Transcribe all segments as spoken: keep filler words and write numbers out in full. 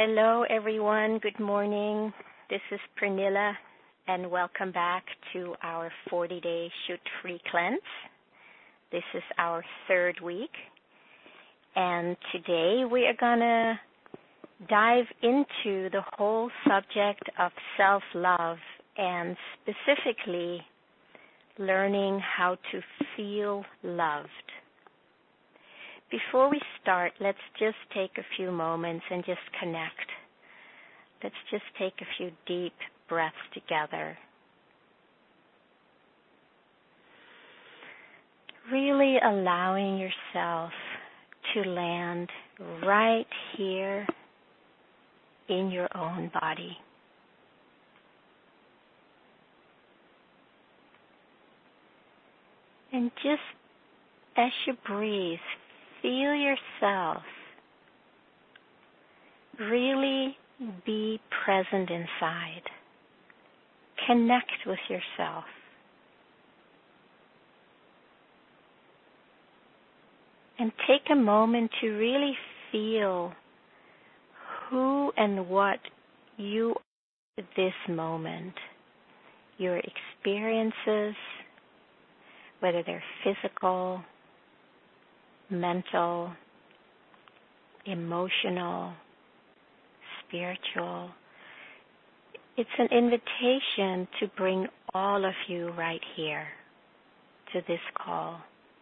Hello, everyone. Good morning. This is Pernilla, and welcome back to our forty-day shoot-free cleanse. This is our third week, and today we are going to dive into the whole subject of self-love and specifically learning how to feel loved. Before we start, let's just take a few moments and just connect. Let's just take a few deep breaths together. Really allowing yourself to land right here in your own body. And just as you breathe, feel yourself really be present inside. Connect with yourself. And take a moment to really feel who and what you are at this moment. Your experiences, whether they're physical, mental, emotional, spiritual. It's an invitation to bring all of you right here to this call.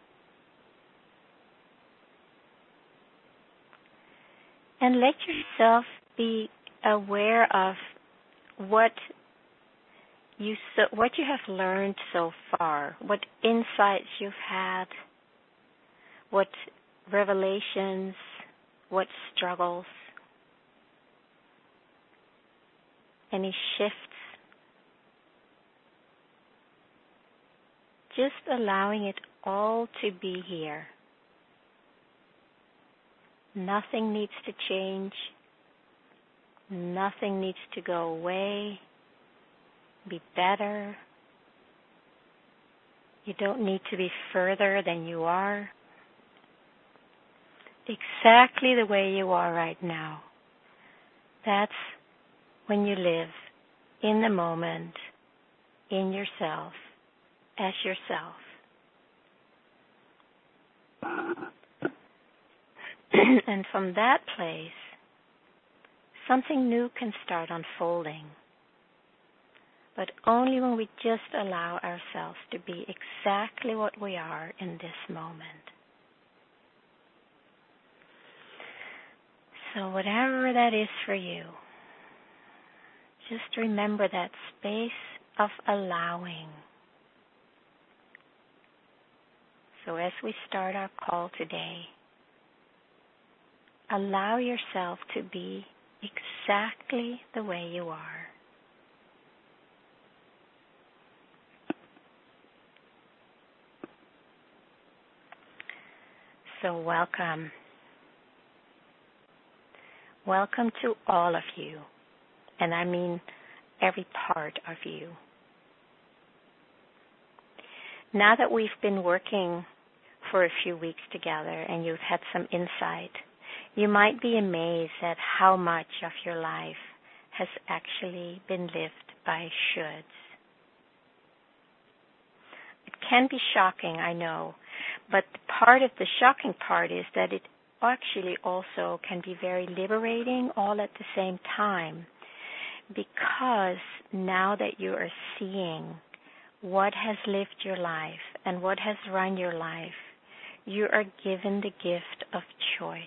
And let yourself be aware of what you so, what you have learned so far, what insights you've had, what revelations, what struggles, any shifts. Just allowing it all to be here. Nothing needs to change. Nothing needs to go away, be better. You don't need to be further than you are. Exactly the way you are right now. That's when you live in the moment, in yourself, as yourself. And from that place, something new can start unfolding. But only when we just allow ourselves to be exactly what we are in this moment. So whatever that is for you, just remember that space of allowing. So as we start our call today, allow yourself to be exactly the way you are. So welcome. Welcome to all of you, and I mean every part of you. Now that we've been working for a few weeks together and you've had some insight, you might be amazed at how much of your life has actually been lived by shoulds. It can be shocking, I know, but part of the shocking part is that it actually also can be very liberating all at the same time, because now that you are seeing what has lived your life and what has run your life, you are given the gift of choice.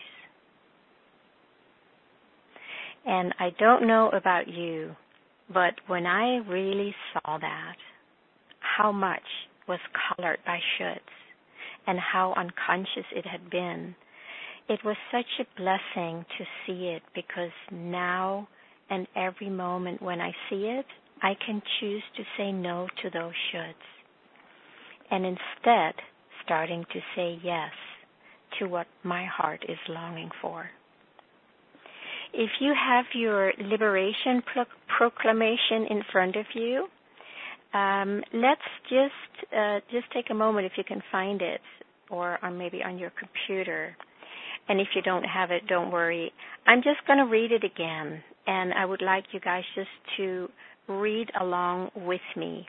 And I don't know about you, but when I really saw that, how much was colored by shoulds and how unconscious it had been, it was such a blessing to see it, because now and every moment when I see it, I can choose to say no to those shoulds, and instead starting to say yes to what my heart is longing for. If you have your liberation pro- proclamation in front of you, um, let's just uh, just take a moment, if you can find it, or, or maybe on your computer. And if you don't have it, don't worry. I'm just going to read it again, and I would like you guys just to read along with me.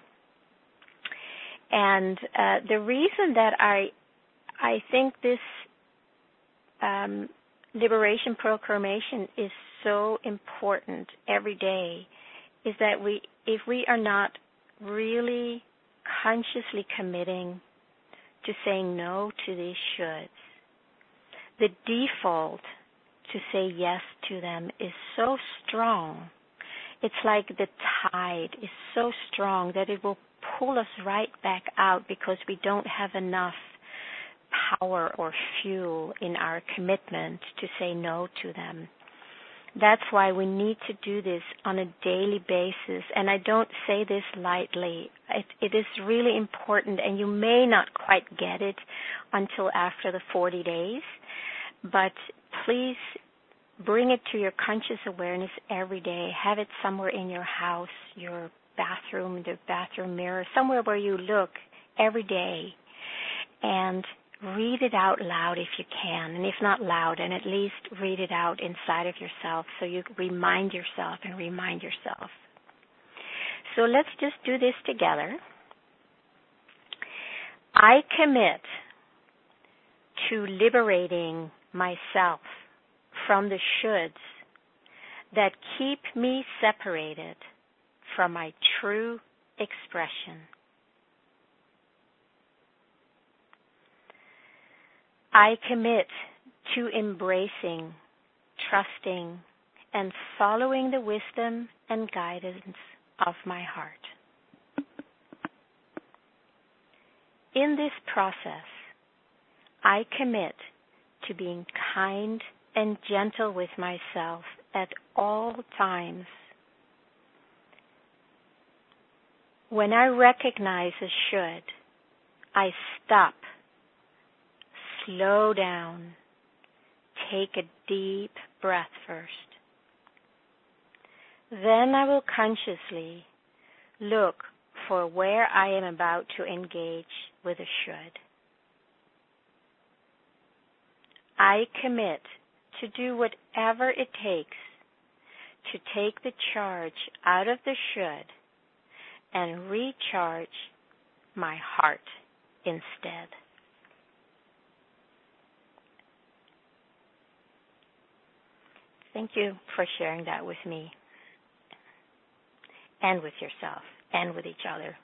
And uh, the reason that I I think this um, liberation proclamation is so important every day is that we, if we are not really consciously committing to saying no to these shoulds, the default to say yes to them is so strong. It's like the tide is so strong that it will pull us right back out because we don't have enough power or fuel in our commitment to say no to them. That's why we need to do this on a daily basis. And I don't say this lightly. It, it is really important, and you may not quite get it until after the forty days. But please bring it to your conscious awareness every day. Have it somewhere in your house, your bathroom, the bathroom mirror, somewhere where you look every day. And read it out loud if you can, and if not loud, and at least read it out inside of yourself so you remind yourself and remind yourself. So let's just do this together. I commit to liberating myself from the shoulds that keep me separated from my true expression. I commit to embracing, trusting, and following the wisdom and guidance of my heart. In this process, I commit to being kind and gentle with myself at all times. When I recognize a should, I stop. Slow down. Take a deep breath first. Then I will consciously look for where I am about to engage with a should. I commit to do whatever it takes to take the charge out of the should and recharge my heart instead. Thank you for sharing that with me and with yourself and with each other.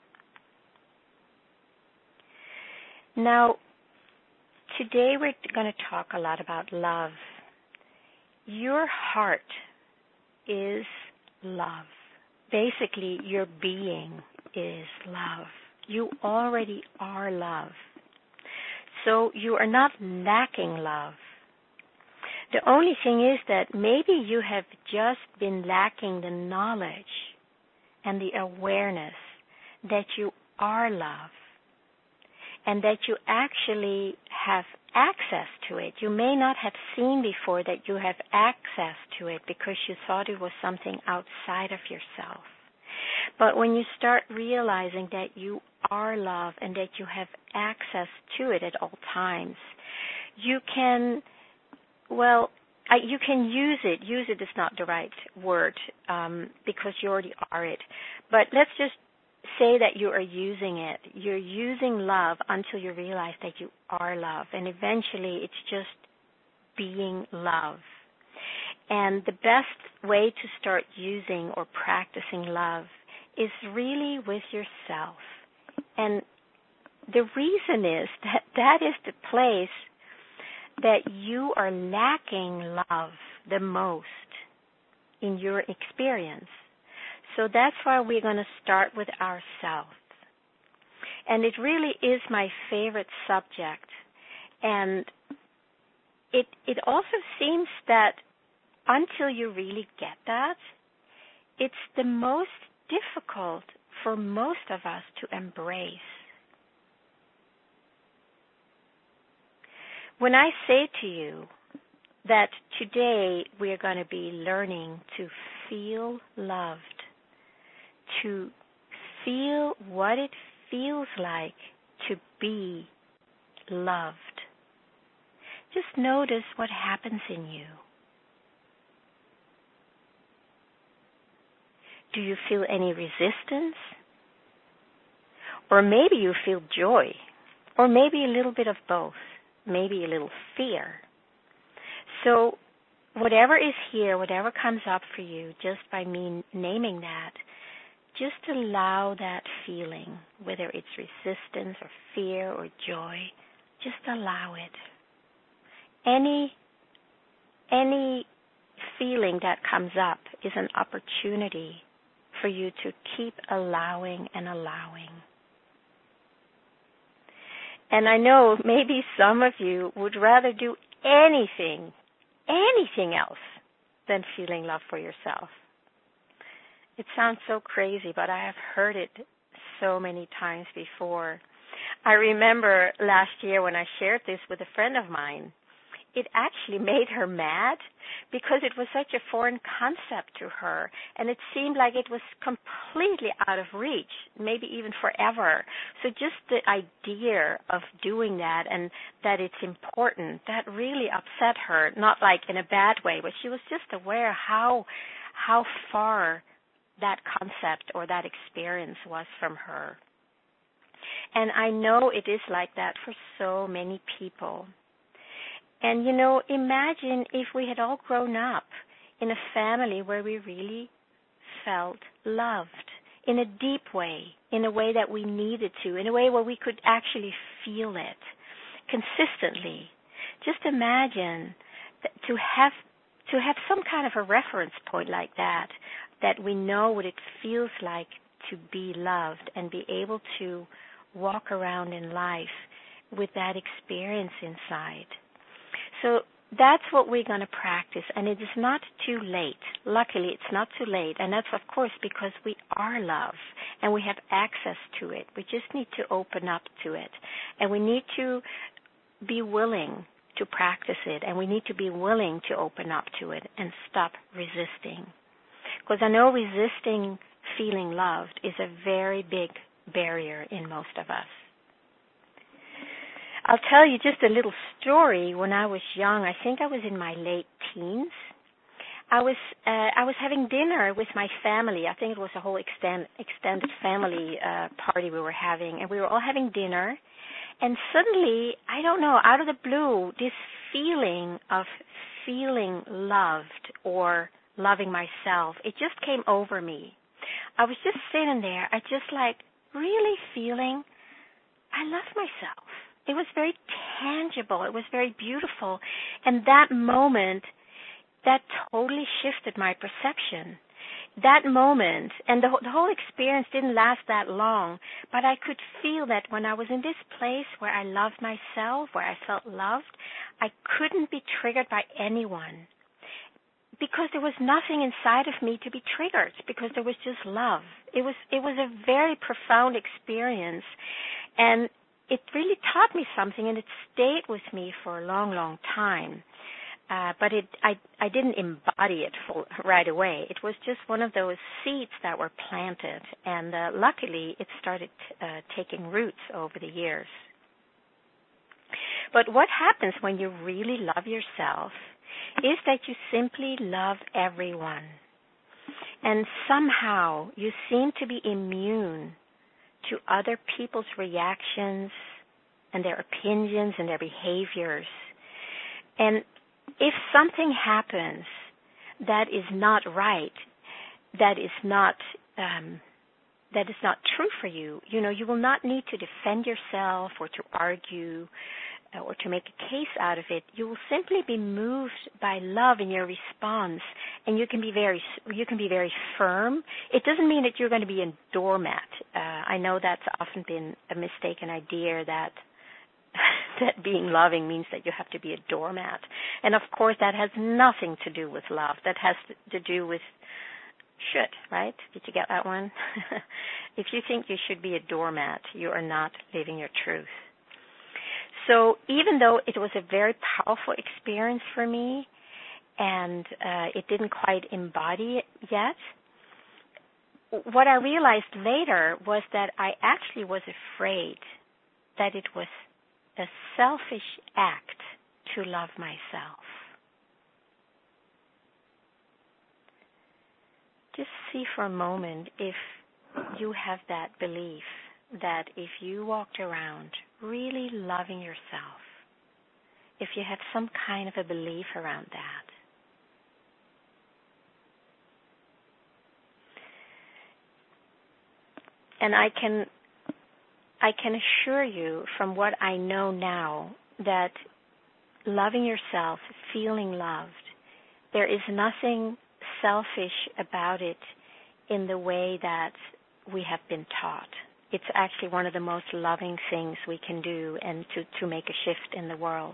Now, today we're going to talk a lot about love. Your heart is love. Basically, your being is love. You already are love. So you are not lacking love. The only thing is that maybe you have just been lacking the knowledge and the awareness that you are love and that you actually have access to it. You may not have seen before that you have access to it because you thought it was something outside of yourself. But when you start realizing that you are love and that you have access to it at all times, you can Well, I, you can use it. Use it is not the right word um, because you already are it. But let's just say that you are using it. You're using love until you realize that you are love. And eventually it's just being love. And the best way to start using or practicing love is really with yourself. And the reason is that that is the place that you are lacking love the most in your experience. So that's why we're going to start with ourselves. And it really is my favorite subject. And it it also seems that until you really get that, it's the most difficult for most of us to embrace. When I say to you that today we are going to be learning to feel loved, to feel what it feels like to be loved, Just notice what happens in you. Do you feel any resistance? Or maybe you feel joy, or maybe a little bit of both, maybe a little fear. So whatever is here, whatever comes up for you, just by me naming that, just allow that feeling, whether it's resistance or fear or joy, just allow it. Any, any feeling that comes up is an opportunity for you to keep allowing and allowing. And I know maybe some of you would rather do anything, anything else than feeling love for yourself. It sounds so crazy, but I have heard it so many times before. I remember last year when I shared this with a friend of mine, it actually made her mad because it was such a foreign concept to her, and it seemed like it was completely out of reach, maybe even forever. So just the idea of doing that and that it's important, that really upset her, not like in a bad way, but she was just aware how how far that concept or that experience was from her. And I know it is like that for so many people. And, you know, imagine if we had all grown up in a family where we really felt loved in a deep way, in a way that we needed to, in a way where we could actually feel it consistently. Just imagine that to have to have some kind of a reference point like that, that we know what it feels like to be loved and be able to walk around in life with that experience inside. So that's what we're going to practice, and it is not too late. Luckily, it's not too late, and that's, of course, because we are love, and we have access to it. We just need to open up to it, and we need to be willing to practice it, and we need to be willing to open up to it and stop resisting. Because I know resisting feeling loved is a very big barrier in most of us. I'll tell you just a little story. When I was young, I think I was in my late teens. I was uh, I was having dinner with my family. I think it was a whole extend, extended family uh, party we were having, and we were all having dinner. And suddenly, I don't know, out of the blue, this feeling of feeling loved or loving myself, it just came over me. I was just sitting there, I just like really feeling I love myself. It was very tangible. It was very beautiful. And that moment, that totally shifted my perception. That moment, and the, the whole experience didn't last that long, but I could feel that when I was in this place where I loved myself, where I felt loved, I couldn't be triggered by anyone because there was nothing inside of me to be triggered, because there was just love. It was it was a very profound experience, and it really taught me something, and it stayed with me for a long, long time. Uh, but it, I, I didn't embody it full, right away. It was just one of those seeds that were planted, and uh, luckily it started uh, taking roots over the years. But what happens when you really love yourself is that you simply love everyone. And somehow you seem to be immune to other people's reactions and their opinions and their behaviors. And if something happens that is not right, that is not um, that is not true for you, you know, you will not need to defend yourself or to argue uh, or to make a case out of it. You will simply be moved by love in your response, and you can be very you can be very firm. It doesn't mean that you're going to be a doormat. Uh, I know that's often been a mistaken idea that that being loving means that you have to be a doormat. And of course that has nothing to do with love. That has to do with should, right? Did you get that one? If you think you should be a doormat, you are not living your truth. So even though it was a very powerful experience for me, and uh, it didn't quite embody it yet, what I realized later was that I actually was afraid that it was a selfish act to love myself. Just see for a moment if you have that belief that if you walked around really loving yourself, if you have some kind of a belief around that. And I can I can assure you from what I know now that loving yourself, feeling loved, there is nothing selfish about it in the way that we have been taught. It's actually one of the most loving things we can do and to, to make a shift in the world.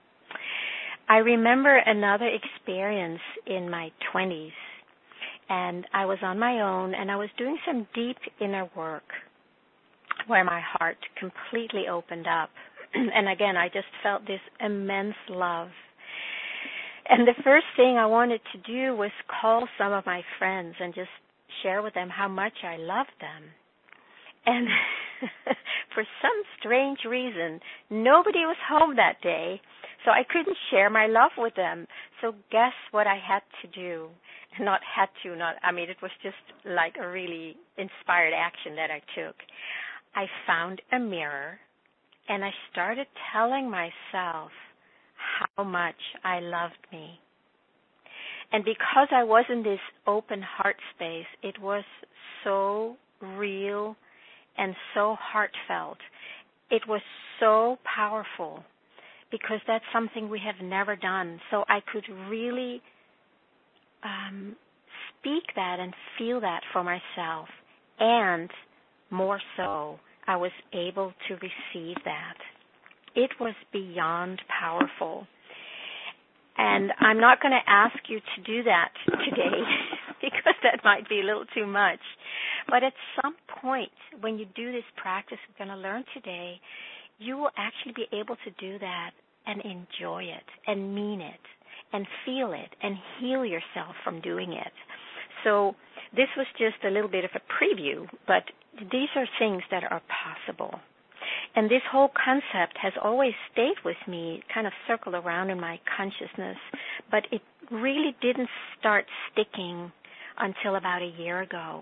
I remember another experience in my twenties, and I was on my own, and I was doing some deep inner work where my heart completely opened up. And again, I just felt this immense love. And the first thing I wanted to do was call some of my friends and just share with them how much I loved them. And for some strange reason, nobody was home that day, so I couldn't share my love with them. So guess what I had to do? Not had to, not, I mean, it was just like a really inspired action that I took. I found a mirror, and I started telling myself how much I loved me. And because I was in this open heart space, it was so real and so heartfelt. It was so powerful because that's something we have never done. So I could really um, speak that and feel that for myself. And more so, I was able to receive that. It was beyond powerful. And I'm not going to ask you to do that today because that might be a little too much. But at some point, when you do this practice we're going to learn today, you will actually be able to do that and enjoy it and mean it and feel it and heal yourself from doing it. So this was just a little bit of a preview, but these are things that are possible. And this whole concept has always stayed with me, kind of circled around in my consciousness, but it really didn't start sticking until about a year ago.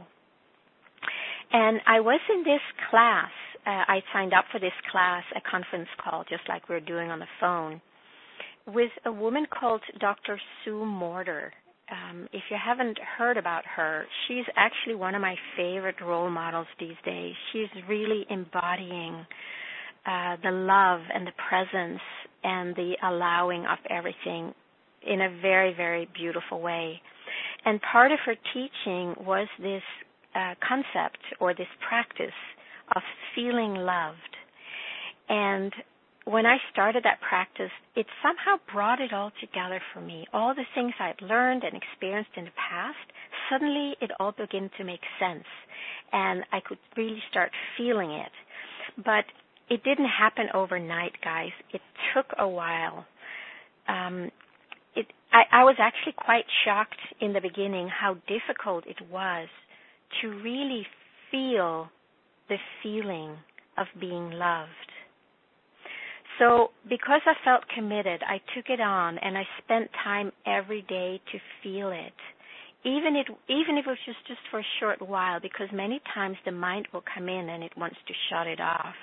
And I was in this class, uh, I signed up for this class, a conference call, just like we're doing on the phone, with a woman called Doctor Sue Morter. Um, if you haven't heard about her, she's actually one of my favorite role models these days. She's really embodying uh, the love and the presence and the allowing of everything in a very, very beautiful way. And part of her teaching was this uh, concept or this practice of feeling loved. And when I started that practice, it somehow brought it all together for me. All the things I'd learned and experienced in the past, suddenly it all began to make sense, and I could really start feeling it. But it didn't happen overnight, guys. It took a while. Um, it, I, I was actually quite shocked in the beginning how difficult it was to really feel the feeling of being loved. So because I felt committed, I took it on, and I spent time every day to feel it, even it, even if it was just, just for a short while, because many times the mind will come in and it wants to shut it off.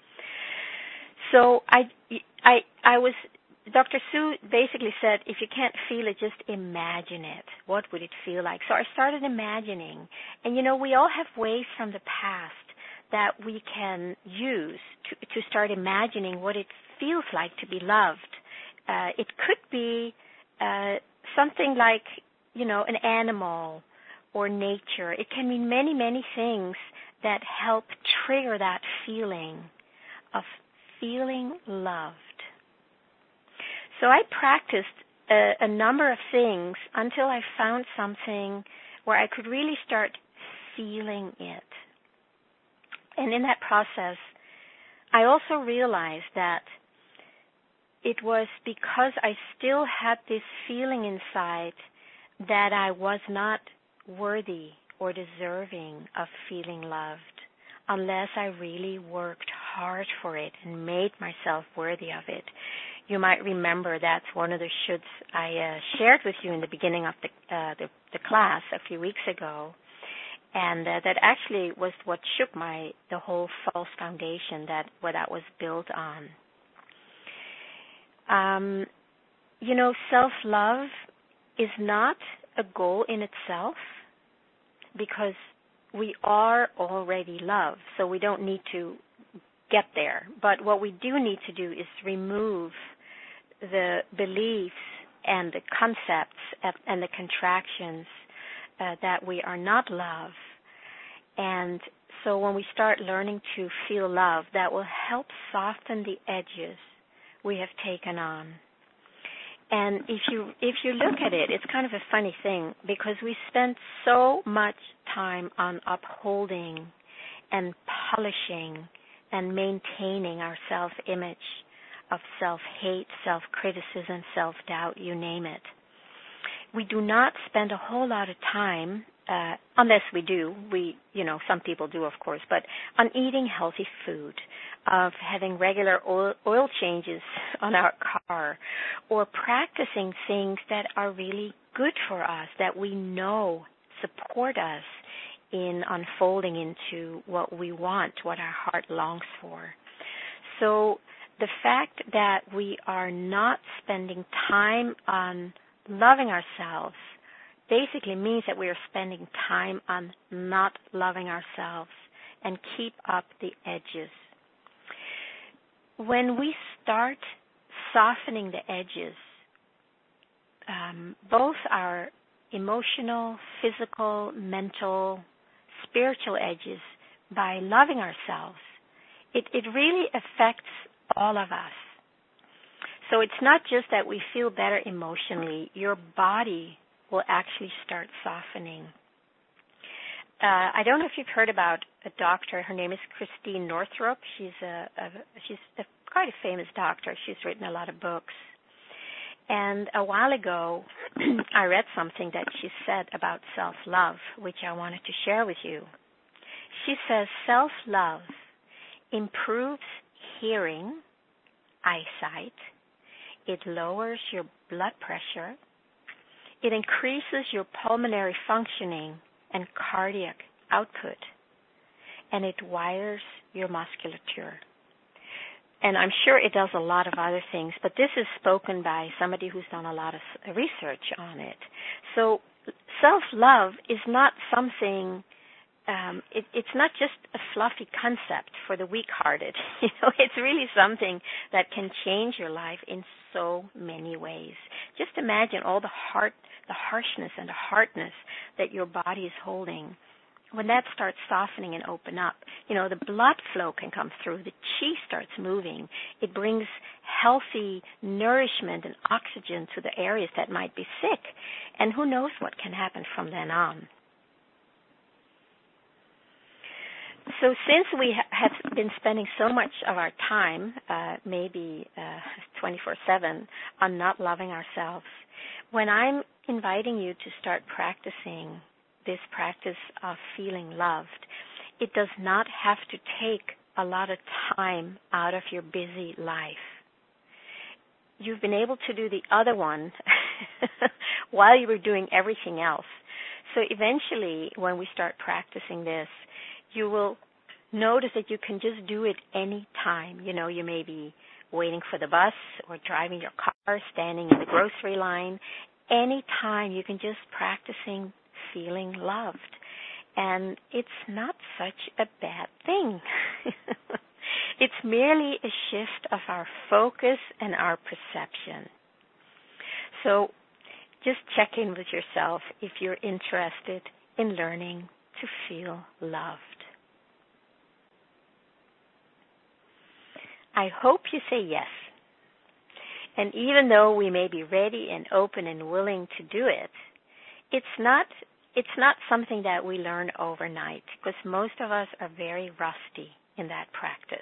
So I, I, I was, Doctor Sue basically said, if you can't feel it, just imagine it. What would it feel like? So I started imagining. And, you know, we all have ways from the past that we can use to, to start imagining what it feels like to be loved. Uh, it could be uh, something like, you know, an animal or nature. It can mean many, many things that help trigger that feeling of feeling loved. So I practiced a, a number of things until I found something where I could really start feeling it. And in that process, I also realized that it was because I still had this feeling inside that I was not worthy or deserving of feeling loved. unless I really worked hard for it and made myself worthy of it. You might remember that's one of the shoulds I uh, shared with you in the beginning of the, uh, the the class a few weeks ago, and uh, that actually was what shook my the whole false foundation that what that was built on. Um, you know, self-love is not a goal in itself because we are already love, so we don't need to get there. But what we do need to do is remove the beliefs and the concepts and the contractions uh, that we are not love. And so when we start learning to feel love, that will help soften the edges we have taken on. And if you if you look at it, it's kind of a funny thing because we spend so much time on upholding and polishing and maintaining our self-image of self-hate, self-criticism, self-doubt, you name it. We do not spend a whole lot of time, uh, unless we do, we, you know, some people do, of course, but on eating healthy food, of having regular oil, oil changes on our car, or practicing things that are really good for us, that we know support us in unfolding into what we want, what our heart longs for. So the fact that we are not spending time on loving ourselves basically means that we are spending time on not loving ourselves and keep up the edges. When we start softening the edges, um, both our emotional, physical, mental, spiritual edges, by loving ourselves, it, it really affects all of us. So it's not just that we feel better emotionally, your body will actually start softening. Uh, I don't know if you've heard about a doctor. Her name is Christine Northrup. She's a, a she's a, quite a famous doctor. She's written a lot of books. And a while ago, I read something that she said about self-love, which I wanted to share with you. She says self-love improves hearing, eyesight. It lowers your blood pressure. It increases your pulmonary functioning and cardiac output, and it wires your musculature. And I'm sure it does a lot of other things, but this is spoken by somebody who's done a lot of research on it. So self-love is not something, um, it, it's not just a fluffy concept for the weak-hearted. You know, it's really something that can change your life in so many ways. Just imagine all the heart, the harshness and the hardness that your body is holding. When that starts softening and open up, you know, the blood flow can come through. The chi starts moving. It brings healthy nourishment and oxygen to the areas that might be sick. And who knows what can happen from then on. So since we ha- have been spending so much of our time, uh, maybe uh, twenty-four seven, on not loving ourselves, when I'm inviting you to start practicing this practice of feeling loved, it does not have to take a lot of time out of your busy life. You've been able to do the other one while you were doing everything else. So eventually, when we start practicing this, you will notice that you can just do it any time. You know, you may be waiting for the bus or driving your car, standing in the grocery line. Any time you can just practicing feeling loved. And it's not such a bad thing. It's merely a shift of our focus and our perception. So just check in with yourself if you're interested in learning to feel loved. I hope you say yes. And even though we may be ready and open and willing to do it, it's not it's not something that we learn overnight, because most of us are very rusty in that practice.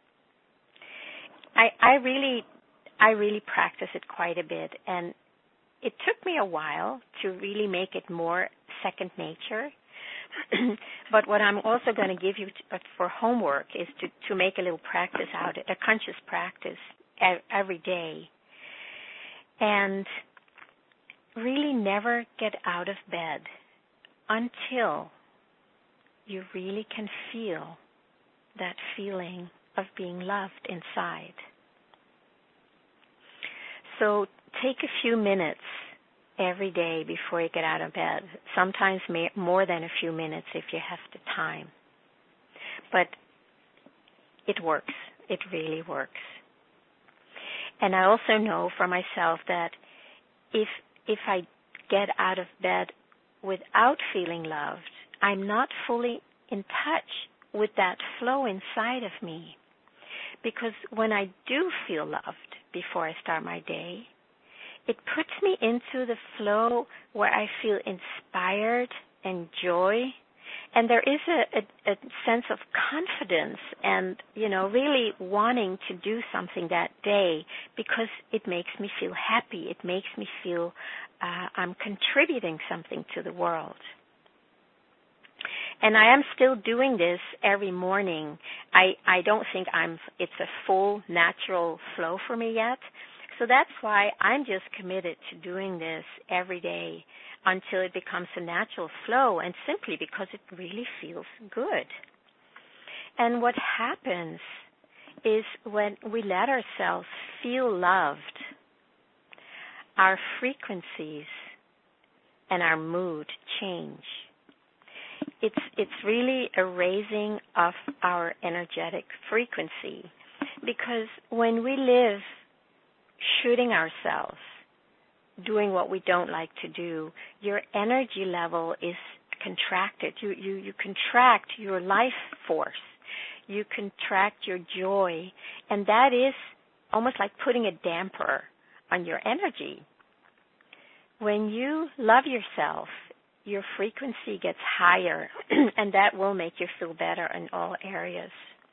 I, I really I really practice it quite a bit, and it took me a while to really make it more second nature. But what I'm also going to give you to, uh, for homework is to, to make a little practice out of it, a conscious practice every day. And really never get out of bed until you really can feel that feeling of being loved inside. So take a few minutes every day before you get out of bed, sometimes more than a few minutes if you have the time. But it works. It really works. And I also know for myself that if if I get out of bed without feeling loved, I'm not fully in touch with that flow inside of me. Because when I do feel loved before I start my day, it puts me into the flow where I feel inspired and joy. And there is a, a, a sense of confidence and, you know, really wanting to do something that day because it makes me feel happy. It makes me feel uh, I'm contributing something to the world. And I am still doing this every morning. I, I don't think I'm. It's a full natural flow for me yet. So that's why I'm just committed to doing this every day until it becomes a natural flow, and simply because it really feels good. And what happens is when we let ourselves feel loved, our frequencies and our mood change. It's it's really a raising of our energetic frequency, because when we live shooting ourselves, doing what we don't like to do, your energy level is contracted. You, you, you contract your life force. You contract your joy. And that is almost like putting a damper on your energy. When you love yourself, your frequency gets higher, and that will make you feel better in all areas.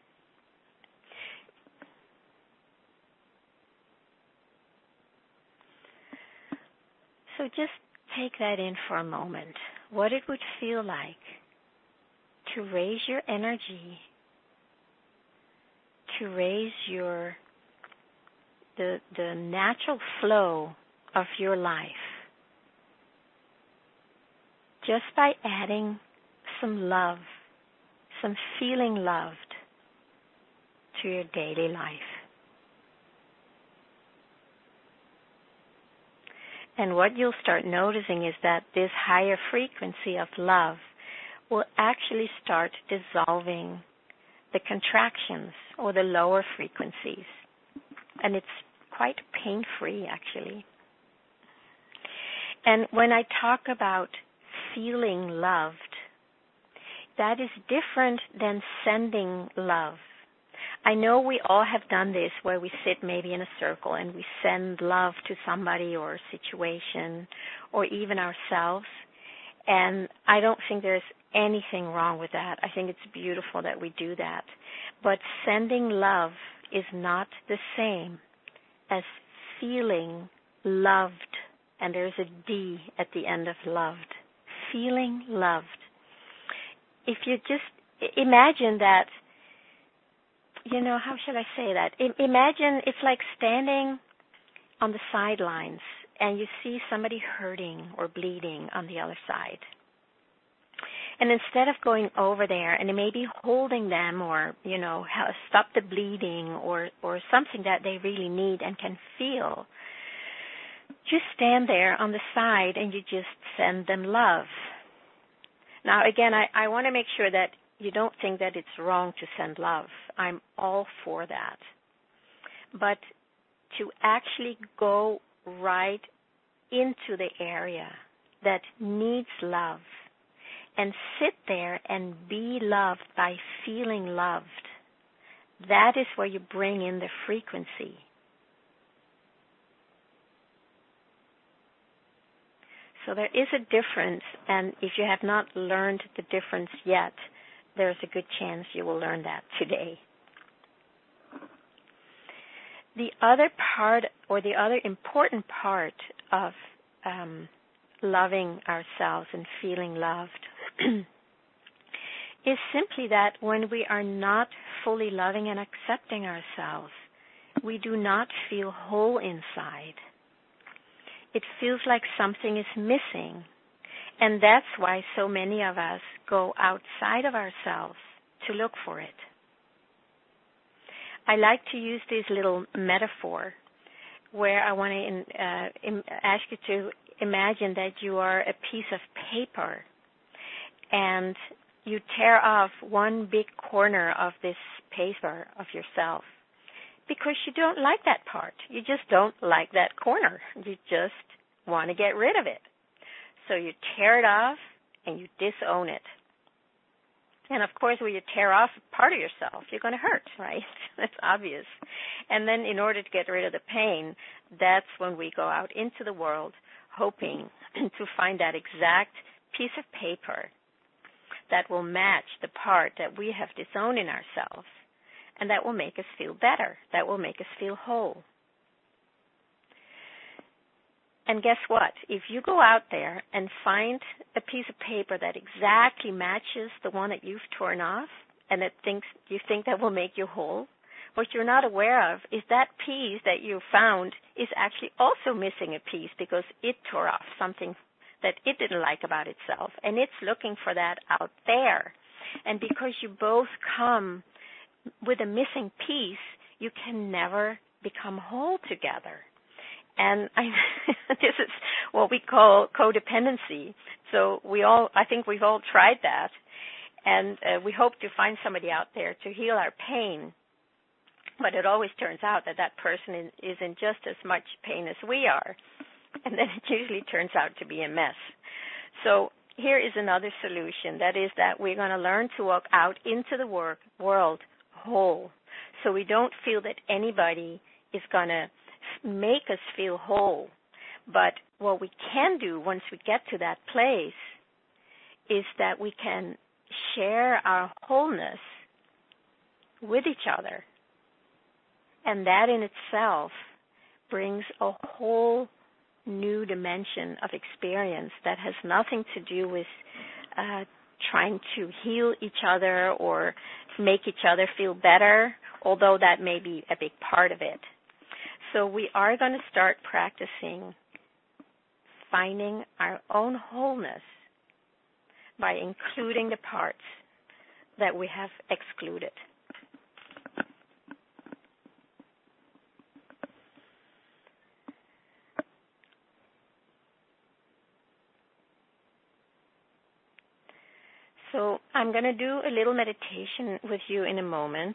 So just take that in for a moment, what it would feel like to raise your energy, to raise your the the natural flow of your life, just by adding some love, some feeling loved to your daily life. And what you'll start noticing is that this higher frequency of love will actually start dissolving the contractions or the lower frequencies. And it's quite pain-free, actually. And when I talk about feeling loved, that is different than sending love. I know we all have done this where we sit maybe in a circle and we send love to somebody or a situation or even ourselves. And I don't think there's anything wrong with that. I think it's beautiful that we do that. But sending love is not the same as feeling loved. And there's a D at the end of loved. Feeling loved. If you just imagine that, you know, how should I say that? I- imagine it's like standing on the sidelines and you see somebody hurting or bleeding on the other side. And instead of going over there and maybe holding them or, you know, stop the bleeding or, or something that they really need and can feel, just stand there on the side and you just send them love. Now, again, I, I want to make sure that you don't think that it's wrong to send love. I'm all for that. But to actually go right into the area that needs love and sit there and be loved by feeling loved, that is where you bring in the frequency. So there is a difference, and if you have not learned the difference yet, there's a good chance you will learn that today. The other part, or the other important part of um, loving ourselves and feeling loved is simply that when we are not fully loving and accepting ourselves, we do not feel whole inside. It feels like something is missing. And that's why so many of us go outside of ourselves to look for it. I like to use this little metaphor where I want to uh, im- ask you to imagine that you are a piece of paper and you tear off one big corner of this paper of yourself because you don't like that part. You just don't like that corner. You just want to get rid of it. So you tear it off and you disown it. And of course, when you tear off part of yourself, you're going to hurt, right? That's obvious. And then in order to get rid of the pain, that's when we go out into the world hoping to find that exact piece of paper that will match the part that we have disowned in ourselves, and that will make us feel better, that will make us feel whole. And guess what? If you go out there and find a piece of paper that exactly matches the one that you've torn off, and that thinks you think that will make you whole, what you're not aware of is that piece that you found is actually also missing a piece because it tore off something that it didn't like about itself, and it's looking for that out there. And because you both come with a missing piece, you can never become whole together. And I, this is what we call codependency. So we all, I think we've all tried that, and uh, we hope to find somebody out there to heal our pain. But it always turns out that that person is, is in just as much pain as we are, and then it usually turns out to be a mess. So here is another solution. That is that we're going to learn to walk out into the work, world whole, so we don't feel that anybody is going to make us feel whole. But what we can do once we get to that place is that we can share our wholeness with each other. And that in itself brings a whole new dimension of experience that has nothing to do with uh, trying to heal each other or make each other feel better, although that may be a big part of it. So we are going to start practicing finding our own wholeness by including the parts that we have excluded. So I'm going to do a little meditation with you in a moment.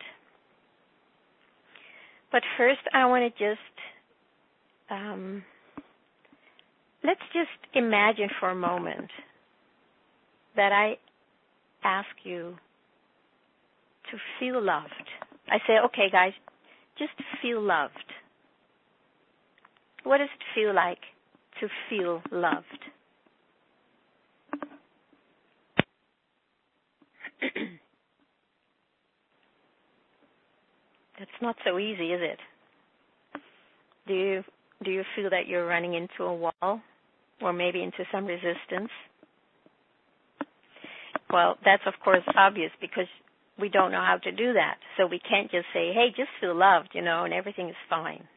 But first, I want to just, um, let's just imagine for a moment that I ask you to feel loved. I say, okay, guys, just feel loved. What does it feel like to feel loved? That's not so easy, is it? Do you do you feel that you're running into a wall or maybe into some resistance? Well, that's of course obvious because we don't know how to do that. So we can't just say, hey, just feel loved, you know, and everything is fine.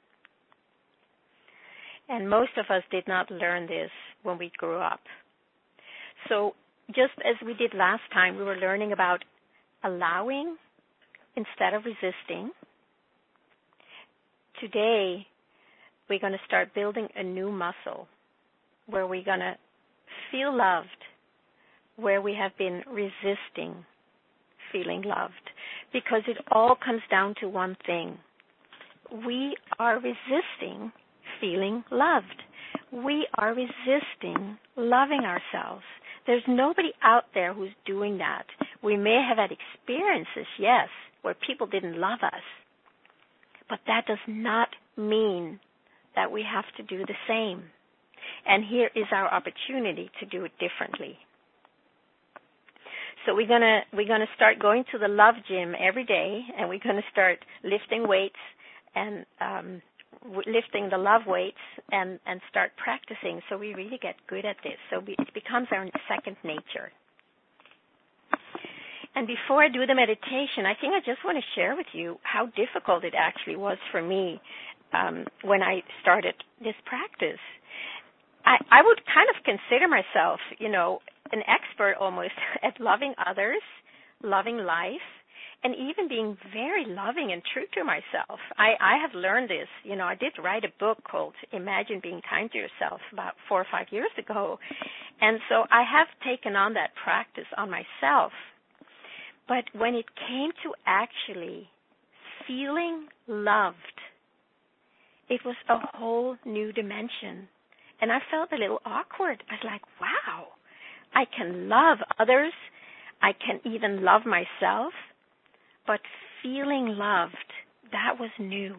And most of us did not learn this when we grew up. So just as we did last time, we were learning about allowing instead of resisting. Today, we're going to start building a new muscle where we're going to feel loved, where we have been resisting feeling loved, because it all comes down to one thing. We are resisting feeling loved. We are resisting loving ourselves. There's nobody out there who's doing that. We may have had experiences, yes, where people didn't love us, but that does not mean that we have to do the same. And here is our opportunity to do it differently. So we're gonna we're gonna start going to the love gym every day, and we're gonna start lifting weights and um, w- lifting the love weights and and start practicing. So we really get good at this. So we, it becomes our second nature. And before I do the meditation, I think I just want to share with you how difficult it actually was for me um, when I started this practice. I, I would kind of consider myself, you know, an expert almost at loving others, loving life, and even being very loving and true to myself. I, I have learned this. You know, I did write a book called Imagine Being Kind to Yourself about four or five years ago. And so I have taken on that practice on myself. But when it came to actually feeling loved, it was a whole new dimension. And I felt a little awkward. I was like, wow, I can love others. I can even love myself. But feeling loved, that was new.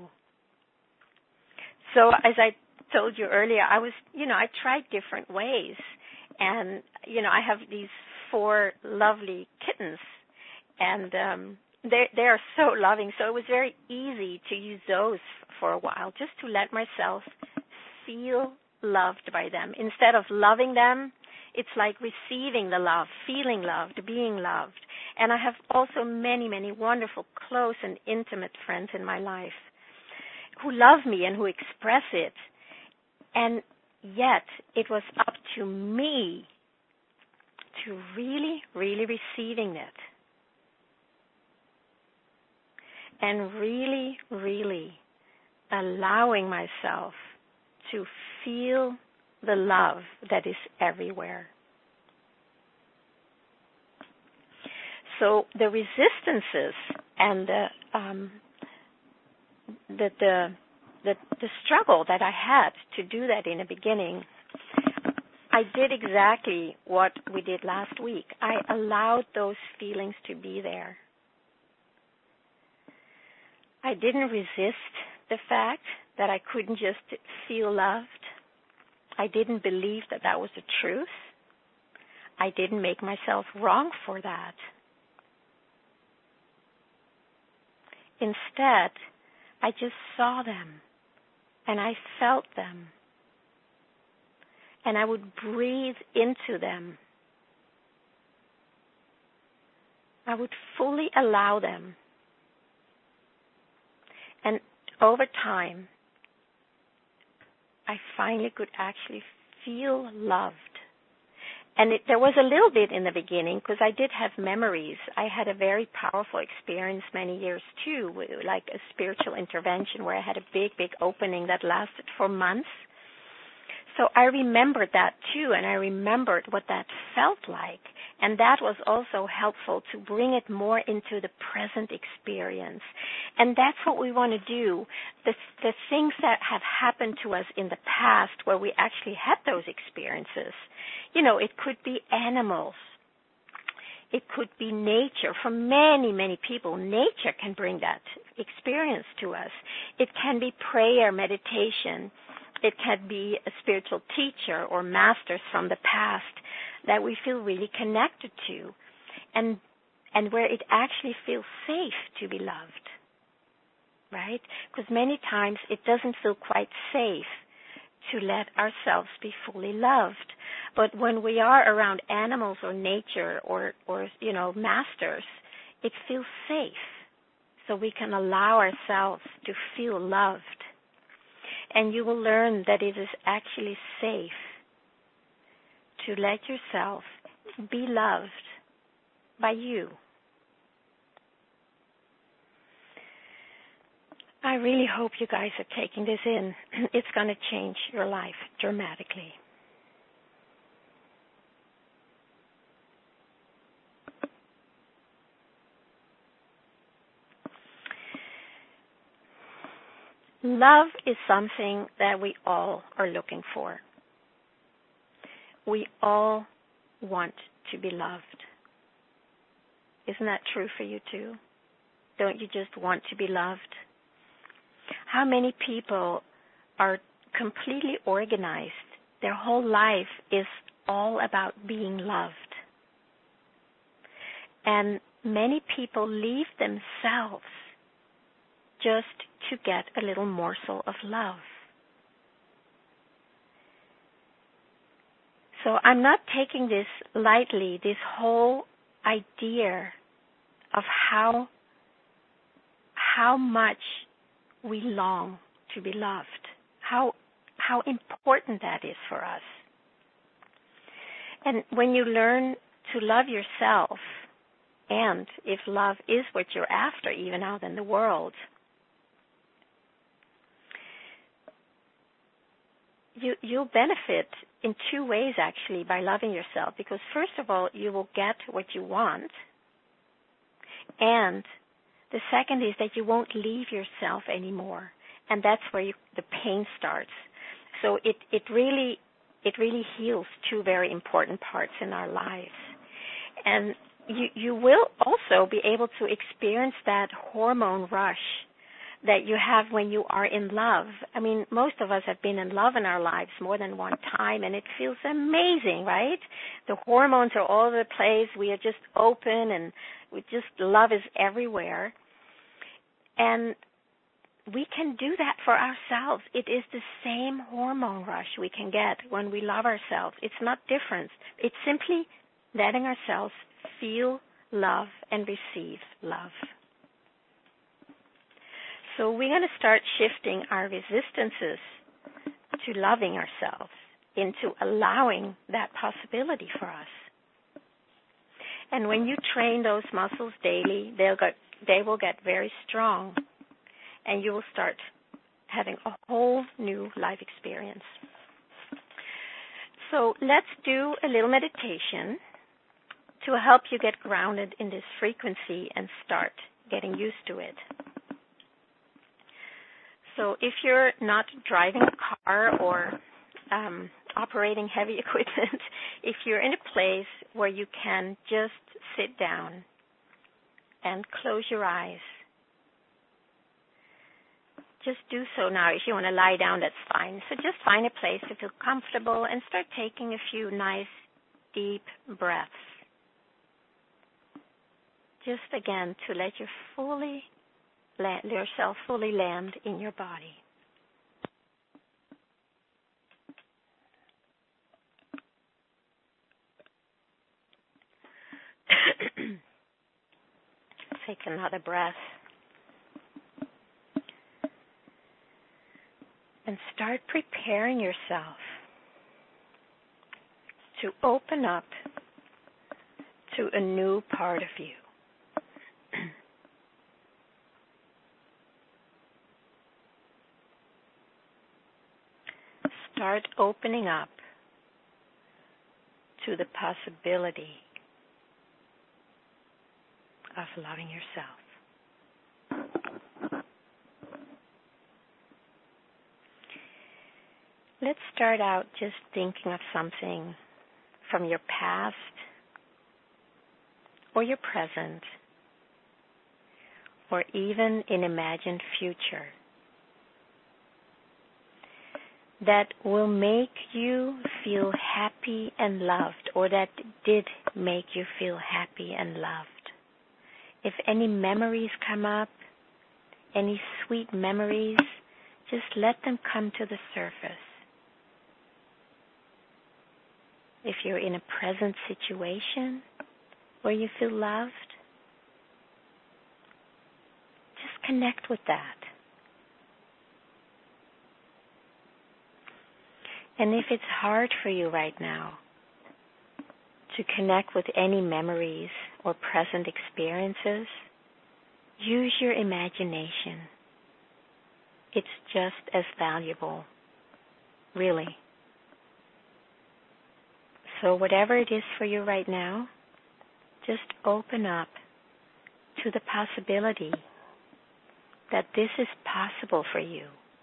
So as I told you earlier, I was, you know, I tried different ways. And, you know, I have these four lovely kittens. And um, they they are so loving. So it was very easy to use those for a while, just to let myself feel loved by them. Instead of loving them, it's like receiving the love, feeling loved, being loved. And I have also many, many wonderful, close and intimate friends in my life who love me and who express it. And yet it was up to me to really, really receiving it. And really, really allowing myself to feel the love that is everywhere. So the resistances and the um, the, the the the struggle that I had to do that in the beginning, I did exactly what we did last week. I allowed those feelings to be there. I didn't resist the fact that I couldn't just feel loved. I didn't believe that that was the truth. I didn't make myself wrong for that. Instead, I just saw them and I felt them. And I would breathe into them. I would fully allow them. And over time, I finally could actually feel loved. And it, there was a little bit in the beginning because I did have memories. I had a very powerful experience many years too, like a spiritual intervention where I had a big, big opening that lasted for months. So I remembered that too, and I remembered what that felt like. And that was also helpful to bring it more into the present experience. And that's what we want to do. The, the things that have happened to us in the past where we actually had those experiences, you know, it could be animals. It could be nature. For many, many people, nature can bring that experience to us. It can be prayer, meditation. It can be a spiritual teacher or masters from the past that we feel really connected to, and and where it actually feels safe to be loved, right? Because many times it doesn't feel quite safe to let ourselves be fully loved. But when we are around animals or nature or, or you know, masters, it feels safe. So we can allow ourselves to feel loved. And you will learn that it is actually safe to let yourself be loved by you. I really hope you guys are taking this in. It's going to change your life dramatically. Love is something that we all are looking for. We all want to be loved. Isn't that true for you too? Don't you just want to be loved? How many people are completely organized? Their whole life is all about being loved. And many people leave themselves just to get a little morsel of love. So I'm not taking this lightly, this whole idea of how how much we long to be loved, how how important that is for us. And when you learn to love yourself, and if love is what you're after, even out in the world, you, you'll benefit in two ways, actually, by loving yourself. Because first of all, you will get what you want. And the second is that you won't leave yourself anymore. And that's where you, the pain starts. So it, it really it really heals two very important parts in our lives. And you, you will also be able to experience that hormone rush that you have when you are in love. I mean, most of us have been in love in our lives more than one time, and it feels amazing, right? The hormones are all over the place. We are just open, and we just, love is everywhere. And we can do that for ourselves. It is the same hormone rush we can get when we love ourselves. It's not different. It's simply letting ourselves feel love and receive love. So we're going to start shifting our resistances to loving ourselves into allowing that possibility for us. And when you train those muscles daily, they'll get, they will get very strong, and you will start having a whole new life experience. So let's do a little meditation to help you get grounded in this frequency and start getting used to it. So if you're not driving a car or um, operating heavy equipment, if you're in a place where you can just sit down and close your eyes, just do so now. If you want to lie down, that's fine. So just find a place to feel comfortable and start taking a few nice, deep breaths. Just again to let you fully let yourself fully land in your body. Take another breath. And start preparing yourself to open up to a new part of you. Start opening up to the possibility of loving yourself. Let's start out just thinking of something from your past or your present or even an imagined future that will make you feel happy and loved, or that did make you feel happy and loved. If any memories come up, any sweet memories, just let them come to the surface. If you're in a present situation where you feel loved, just connect with that. And if it's hard for you right now to connect with any memories or present experiences, use your imagination. It's just as valuable, really. So whatever it is for you right now, just open up to the possibility that this is possible for you,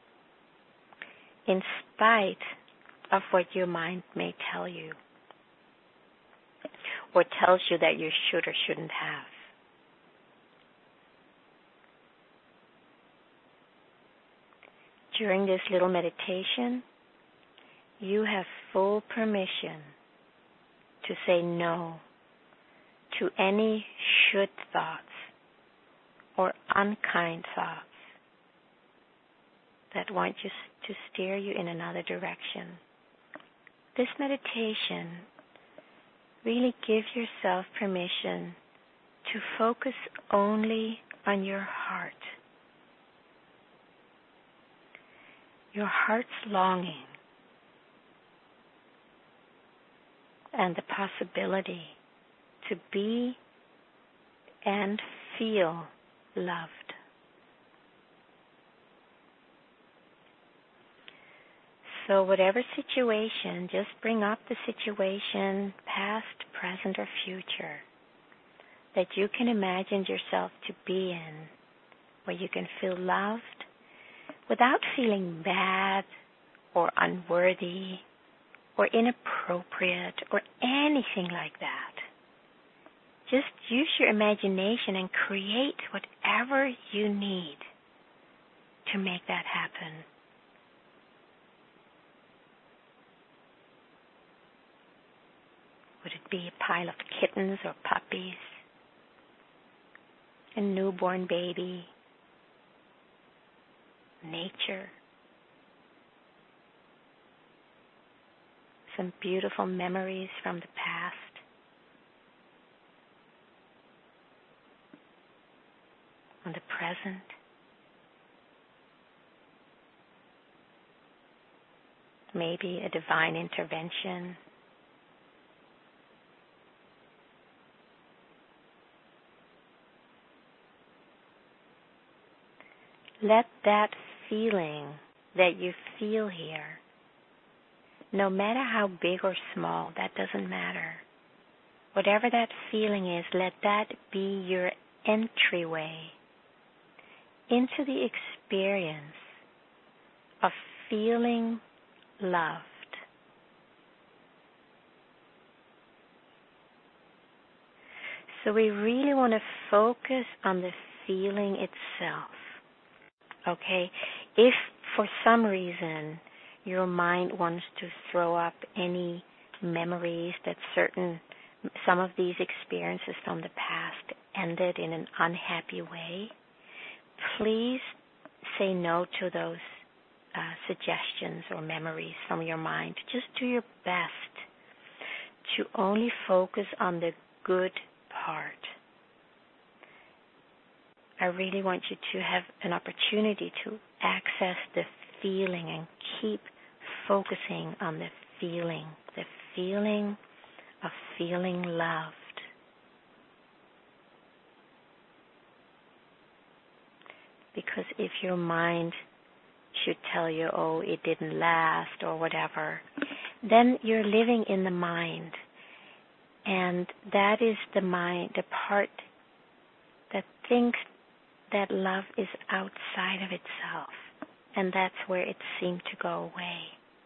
in spite of what your mind may tell you, or tells you that you should or shouldn't have. During this little meditation, you have full permission to say no to any should thoughts or unkind thoughts that want you to steer you in another direction. This meditation really gives yourself permission to focus only on your heart. Your heart's longing and the possibility to be and feel loved. So whatever situation, just bring up the situation, past, present, or future, that you can imagine yourself to be in, where you can feel loved without feeling bad or unworthy or inappropriate or anything like that. Just use your imagination and create whatever you need to make that happen. Would it be a pile of kittens or puppies? A newborn baby? Nature? Some beautiful memories from the past? On the present? Maybe a divine intervention? Let that feeling that you feel here, no matter how big or small, that doesn't matter. Whatever that feeling is, let that be your entryway into the experience of feeling loved. So we really want to focus on the feeling itself. Okay, if for some reason your mind wants to throw up any memories that certain, some of these experiences from the past ended in an unhappy way, please say no to those uh, suggestions or memories from your mind. Just do your best to only focus on the good part. I really want you to have an opportunity to access the feeling and keep focusing on the feeling, the feeling of feeling loved. Because if your mind should tell you, oh, it didn't last or whatever, then you're living in the mind. And that is the mind, the part that thinks that love is outside of itself, and that's where it seemed to go away.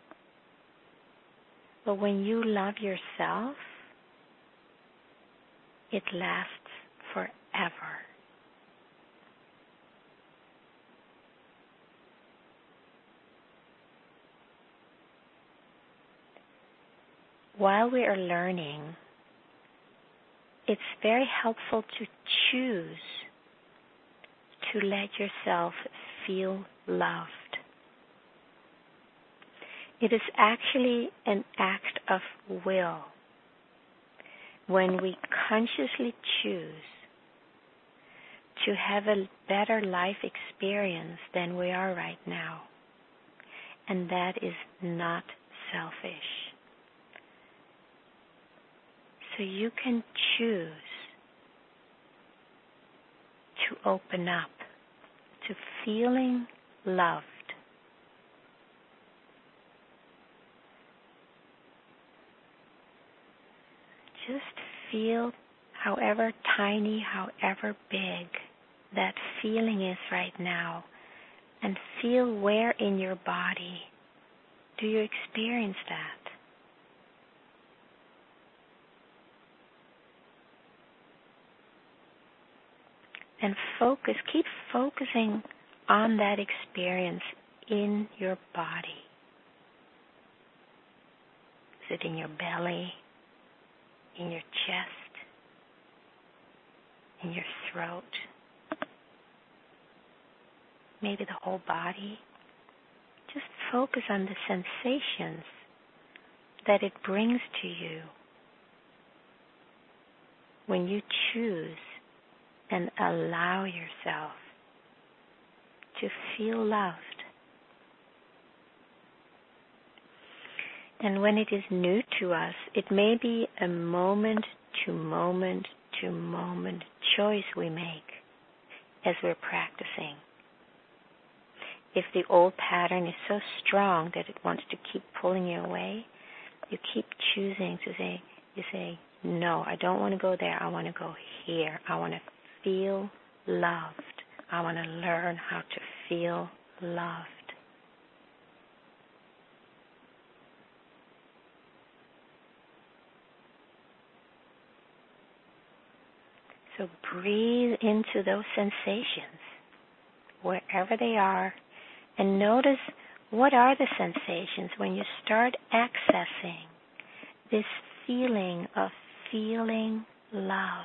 But when you love yourself, it lasts forever. While we are learning, it's very helpful to choose to let yourself feel loved. It is actually an act of will when we consciously choose to have a better life experience than we are right now. And that is not selfish. So you can choose to open up to feeling loved. Just feel however tiny, however big that feeling is right now, and feel where in your body do you experience that. And focus, keep focusing on that experience in your body. Is it in your belly, in your chest, in your throat? Maybe the whole body? Just focus on the sensations that it brings to you when you choose and allow yourself to feel loved. And when it is new to us, it may be a moment to moment to moment choice we make as we're practicing. If the old pattern is so strong that it wants to keep pulling you away, you keep choosing to say, you say, no, I don't want to go there. I want to go here. I want to feel loved. I want to learn how to feel loved. So breathe into those sensations, wherever they are, and notice what are the sensations when you start accessing this feeling of feeling loved.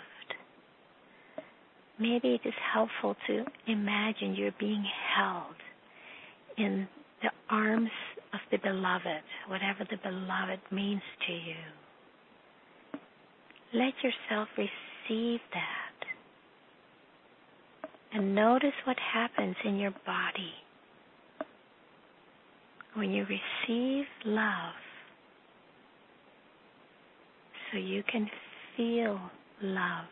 Maybe it is helpful to imagine you're being held in the arms of the beloved, whatever the beloved means to you. Let yourself receive that. And notice what happens in your body when you receive love, so you can feel loved.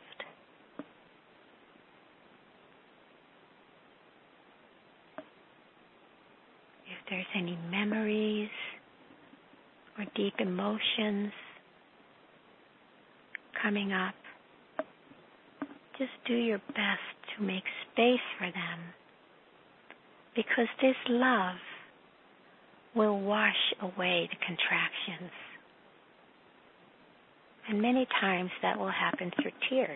If there's any memories or deep emotions coming up, just do your best to make space for them, because this love will wash away the contractions. And many times that will happen through tears.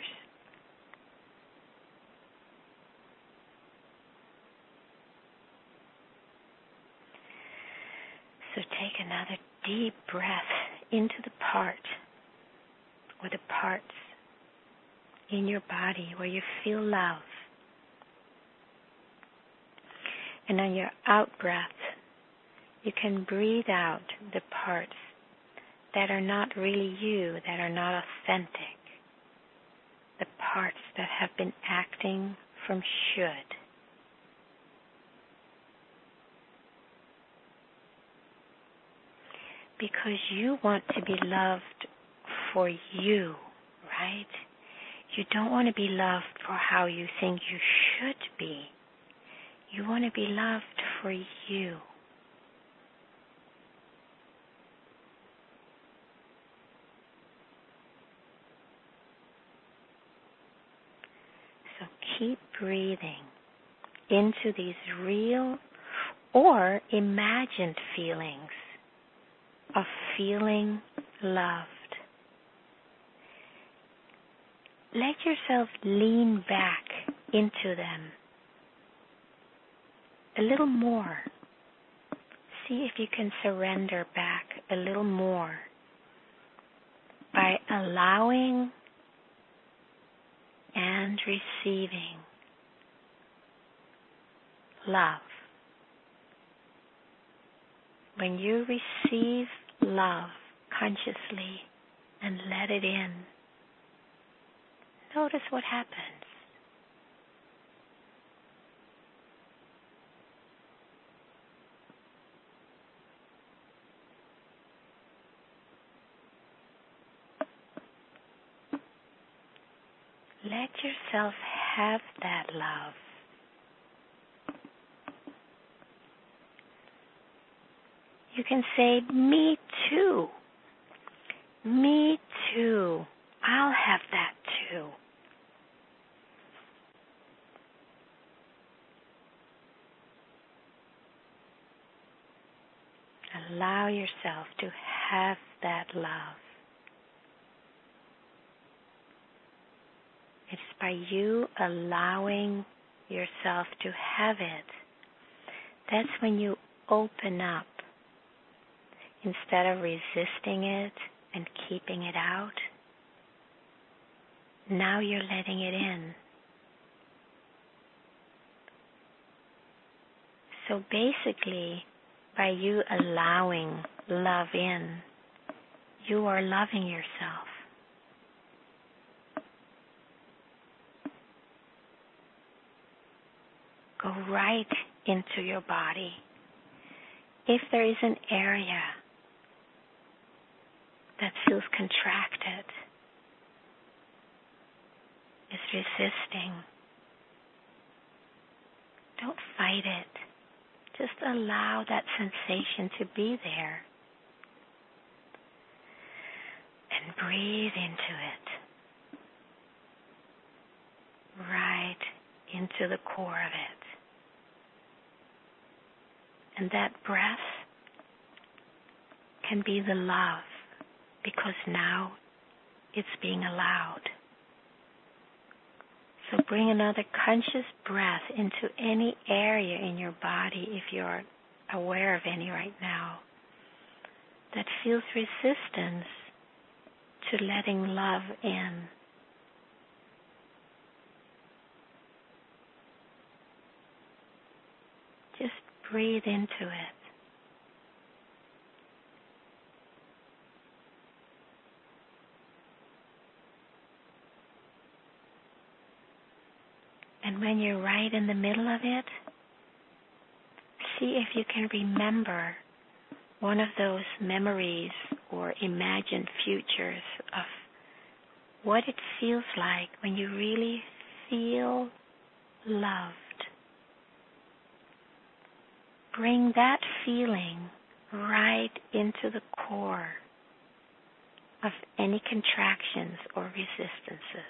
So take another deep breath into the part or the parts in your body where you feel love. And on your out breath, you can breathe out the parts that are not really you, that are not authentic, the parts that have been acting from should. Because you want to be loved for you, right? You don't want to be loved for how you think you should be. You want to be loved for you. So keep breathing into these real or imagined feelings of feeling loved. Let yourself lean back into them a little more. See if you can surrender back a little more by allowing and receiving love. When you receive love consciously and let it in, notice what happens. Let yourself have that love. You can say, me too. Me too. I'll have that too. Allow yourself to have that love. It's by you allowing yourself to have it, that's when you open up. Instead of resisting it and keeping it out, now you're letting it in. So basically, by you allowing love in, you are loving yourself. go right into your body. If there is an area that feels contracted, is resisting, don't fight it. Just allow that sensation to be there. And breathe into it. Right into the core of it. And that breath can be the love, because now it's being allowed. So bring another conscious breath into any area in your body, if you're aware of any right now, that feels resistance to letting love in. Just breathe into it. And when you're right in the middle of it, see if you can remember one of those memories or imagined futures of what it feels like when you really feel loved. Bring that feeling right into the core of any contractions or resistances.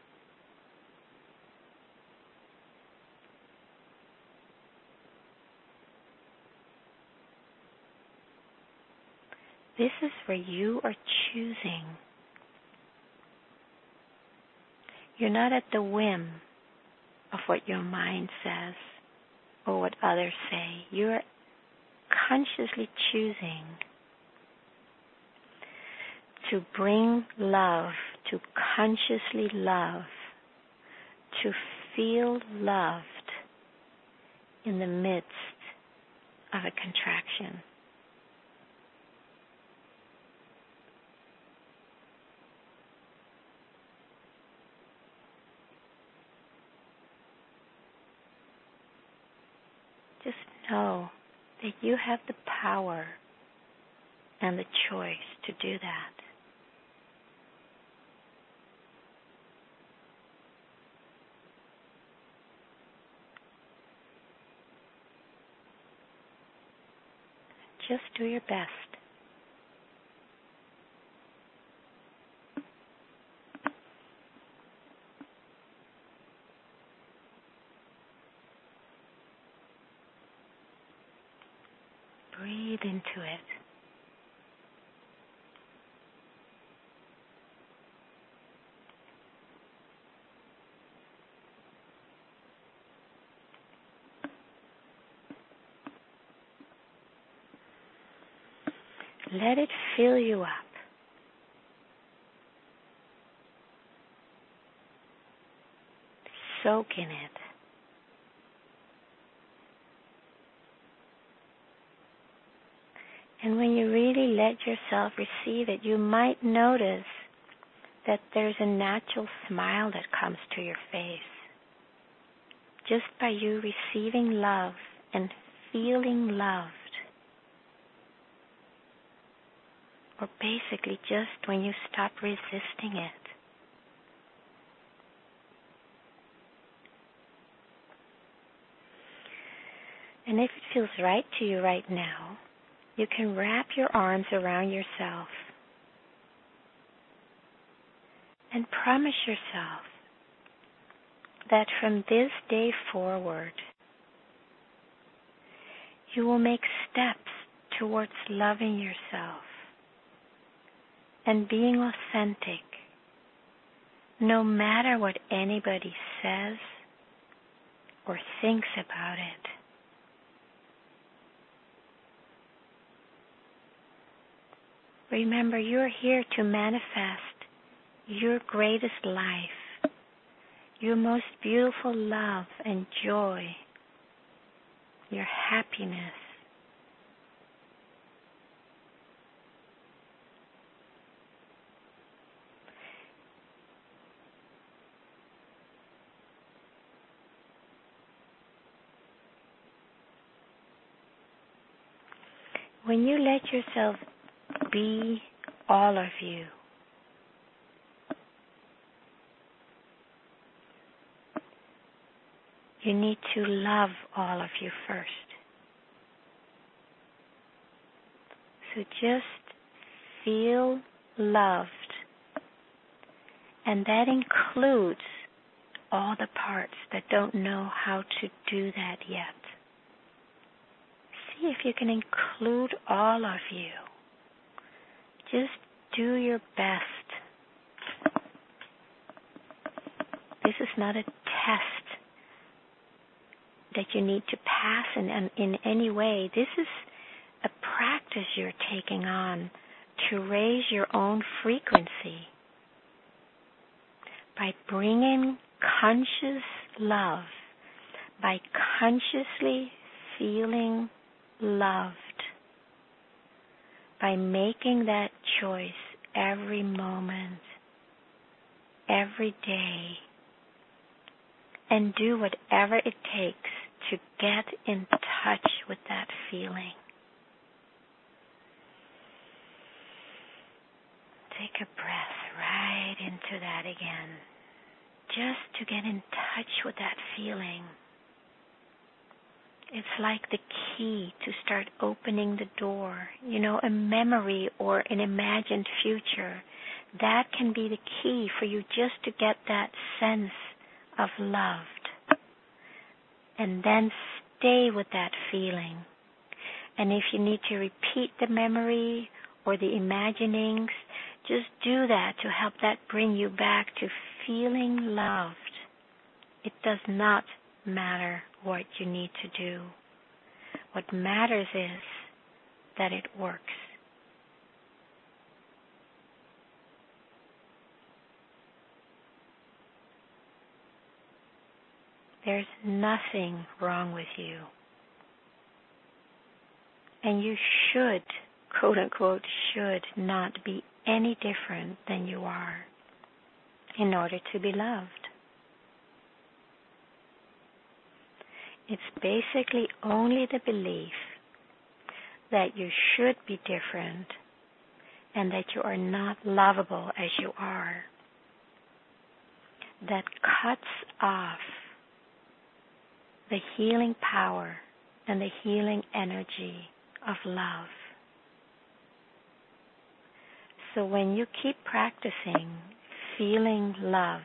This is where you are choosing. You're not at the whim of what your mind says or what others say. You're consciously choosing to bring love, to consciously love, to feel loved in the midst of a contraction. Just know that you have the power and the choice to do that. Just do your best. Breathe into it. Let it fill you up. Soak in it. And when you really let yourself receive it, you might notice that there's a natural smile that comes to your face. Just by you receiving love and feeling loved. Or basically just when you stop resisting it. And if it feels right to you right now, you can wrap your arms around yourself and promise yourself that from this day forward, you will make steps towards loving yourself and being authentic, no matter what anybody says or thinks about it. Remember, you're here to manifest your greatest life, your most beautiful love and joy, your happiness. when you let yourself be all of you, you need to love all of you first. So just feel loved, and that includes all the parts that don't know how to do that yet. See if you can include all of you. Just do your best. This is not a test that you need to pass in, in any way. This is a practice you're taking on to raise your own frequency by bringing conscious love, by consciously feeling loved, by making that choice every moment, every day, and do whatever it takes to get in touch with that feeling. Take a breath right into that again, just to get in touch with that feeling. It's like the key to start opening the door. You know, a memory or an imagined future. That can be the key for you just to get that sense of loved. And then stay with that feeling. And if you need to repeat the memory or the imaginings, just do that to help that bring you back to feeling loved. It does not matter what you need to do. What matters is that it works. There's nothing wrong with you. And you should, quote unquote, should not be any different than you are in order to be loved. It's basically only the belief that you should be different and that you are not lovable as you are that cuts off the healing power and the healing energy of love. So when you keep practicing feeling loved,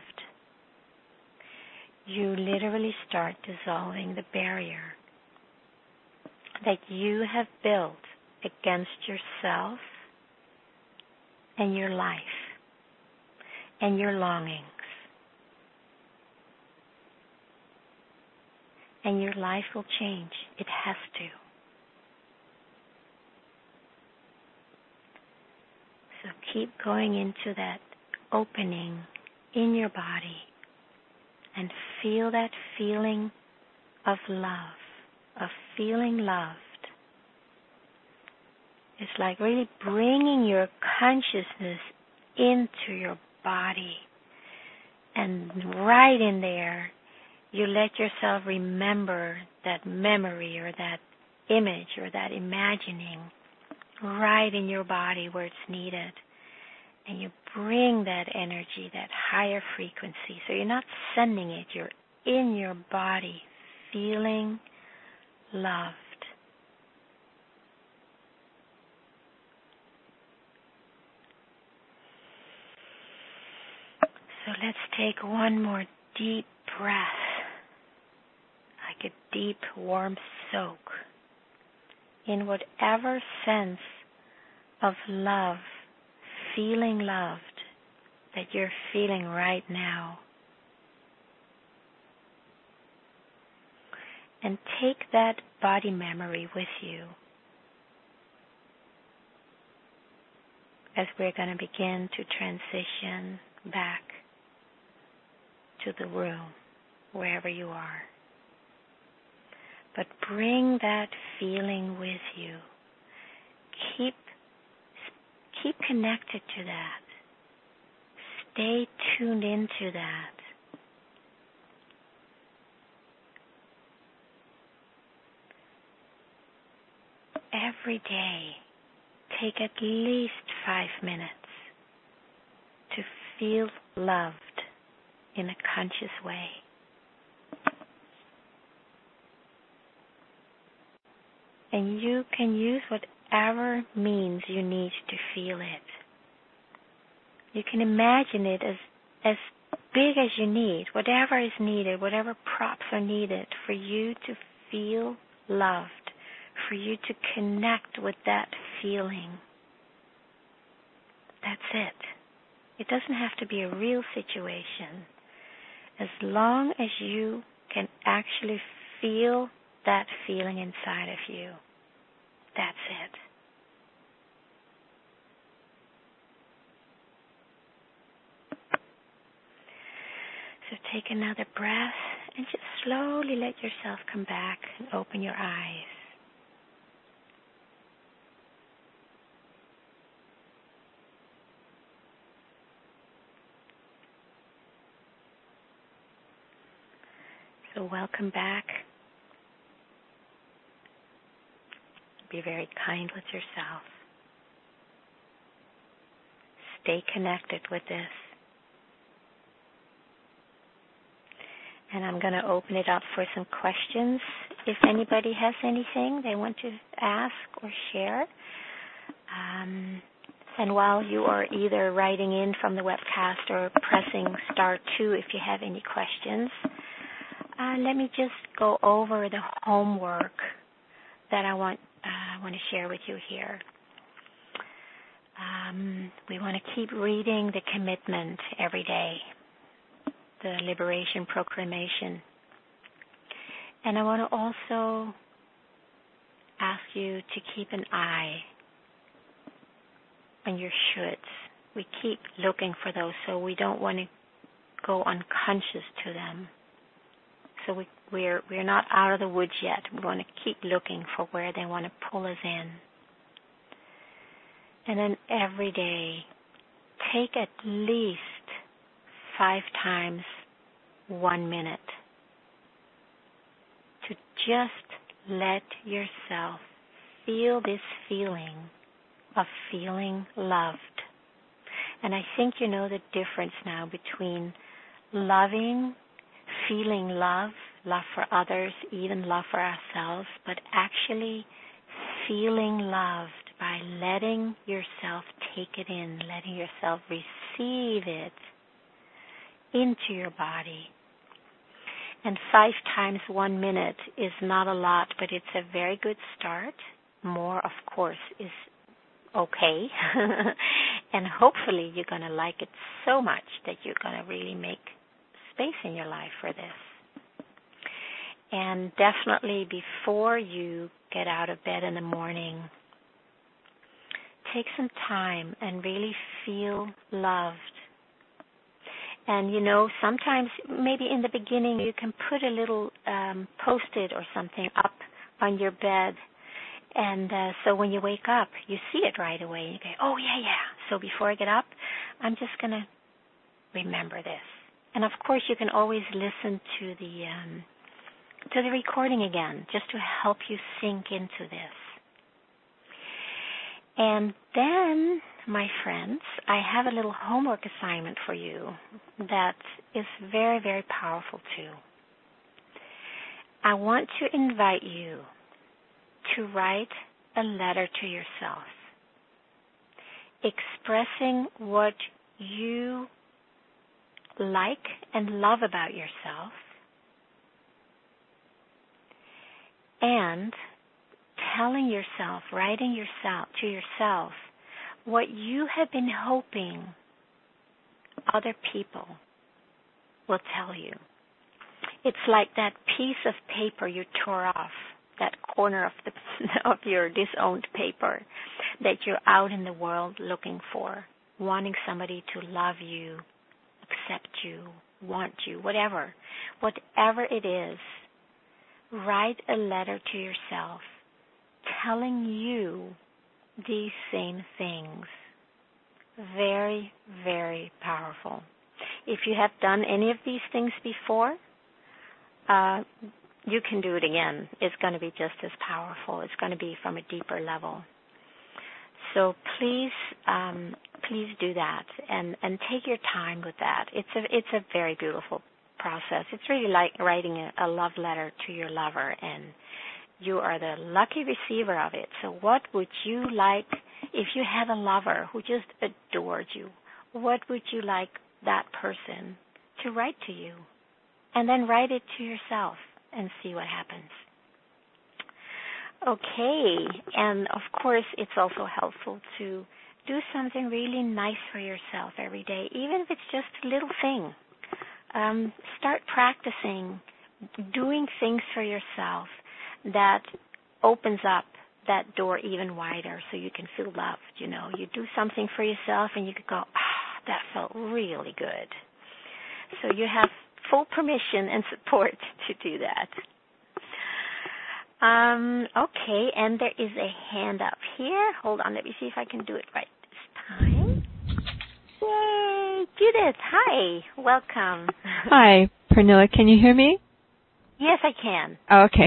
you literally start dissolving the barrier that you have built against yourself and your life and your longings. And your life will change. It has to. So keep going into that opening in your body and feel that feeling of love, of feeling loved. It's like really bringing your consciousness into your body. And right in there, you let yourself remember that memory or that image or that imagining right in your body where it's needed. And you bring that energy, that higher frequency. So you're not sending it, you're in your body feeling loved. So let's take one more deep breath, like a deep warm soak in whatever sense of love, feeling loved that you're feeling right now. And take that body memory with you as we're going to begin to transition back to the room, wherever you are. But bring that feeling with you. Keep, keep connected to that. Stay tuned into that. every day take at least five minutes to feel loved in a conscious way. And you can use whatever means you need to feel it. You can imagine it as as big as you need, whatever is needed, whatever props are needed for you to feel loved, for you to connect with that feeling. That's it. It doesn't have to be a real situation. As long as you can actually feel that feeling inside of you, that's it. So take another breath and just slowly let yourself come back and open your eyes. So welcome back. Be very kind with yourself. Stay connected with this. And I'm going to open it up for some questions. If anybody has anything they want to ask or share. Um, and while you are either writing in from the webcast or pressing star two if you have any questions, uh, let me just go over the homework that I want uh, want to share with you here. Um, we want to keep reading the commitment every day, the Liberation Proclamation. And I want to also ask you to keep an eye on your shoulds. We keep looking for those, so we don't want to go unconscious to them. So we, we're we're not out of the woods yet. We want to keep looking for where they want to pull us in. And then every day, take at least five times one minute to just let yourself feel this feeling of feeling loved. And I think you know the difference now between loving, feeling love, love for others, even love for ourselves, but actually feeling loved by letting yourself take it in, letting yourself receive it into your body. And five times one minute is not a lot, but it's a very good start. More, of course, is okay. And hopefully you're going to like it so much that you're going to really make space in your life for this. And definitely before you get out of bed in the morning, take some time and really feel loved. And, you know, sometimes maybe in the beginning you can put a little um, Post-it or something up on your bed. And uh, so when you wake up, you see it right away. You go, oh, yeah, yeah. So before I get up, I'm just going to remember this. And, of course, you can always listen to the um, to the recording again just to help you sink into this. And then, my friends, I have a little homework assignment for you that is very, very powerful too. I want to invite you to write a letter to yourself, expressing what you like and love about yourself, and telling yourself, writing yourself to yourself what you have been hoping other people will tell you. It's like that piece of paper you tore off, that corner of the of your disowned paper that you're out in the world looking for, wanting somebody to love you, accept you, want you, whatever. Whatever it is, write a letter to yourself telling you these same things. Very, very powerful. If you have done any of these things before, uh, you can do it again. It's going to be just as powerful. It's going to be from a deeper level. So please, um, please do that and, and take your time with that. It's a it's a very beautiful process. It's really like writing a, a love letter to your lover, and you are the lucky receiver of it. So what would you like if you had a lover who just adored you? What would you like that person to write to you? And then write it to yourself and see what happens. Okay, and of course it's also helpful to do something really nice for yourself every day, even if it's just a little thing. Um, start practicing doing things for yourself that opens up that door even wider so you can feel loved. You know, you do something for yourself and you could go, ah, that felt really good. So you have full permission and support to do that. Um, okay, and there is a hand up here. Hold on, let me see if I can do it right this time. Yay! Judith, hi. Welcome. Hi, Pernilla. Can you hear me? Yes, I can. Oh, okay.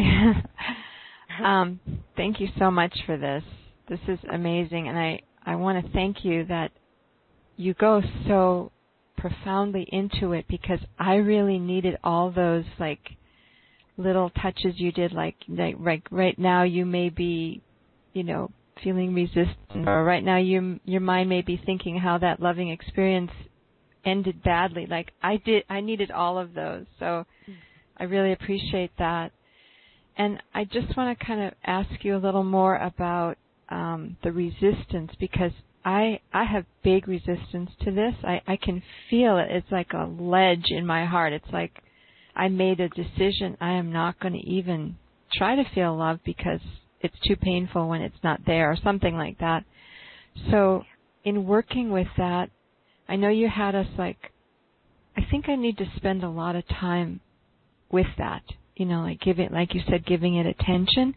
um, thank you so much for this. This is amazing, and I, I want to thank you that you go so profoundly into it, because I really needed all those, like, little touches you did, like, like right, right now you may be, you know, feeling resistant, or right now you, your mind may be thinking how that loving experience ended badly. Like I did, I needed all of those. So I really appreciate that. And I just want to kind of ask you a little more about um, the resistance, because I I have big resistance to this. I, I can feel it. It's like a ledge in my heart. It's like I made a decision. I am not going to even try to feel love because it's too painful when it's not there, or something like that. So in working with that, I know you had us like, I think I need to spend a lot of time with that, you know, like giving, like you said, giving it attention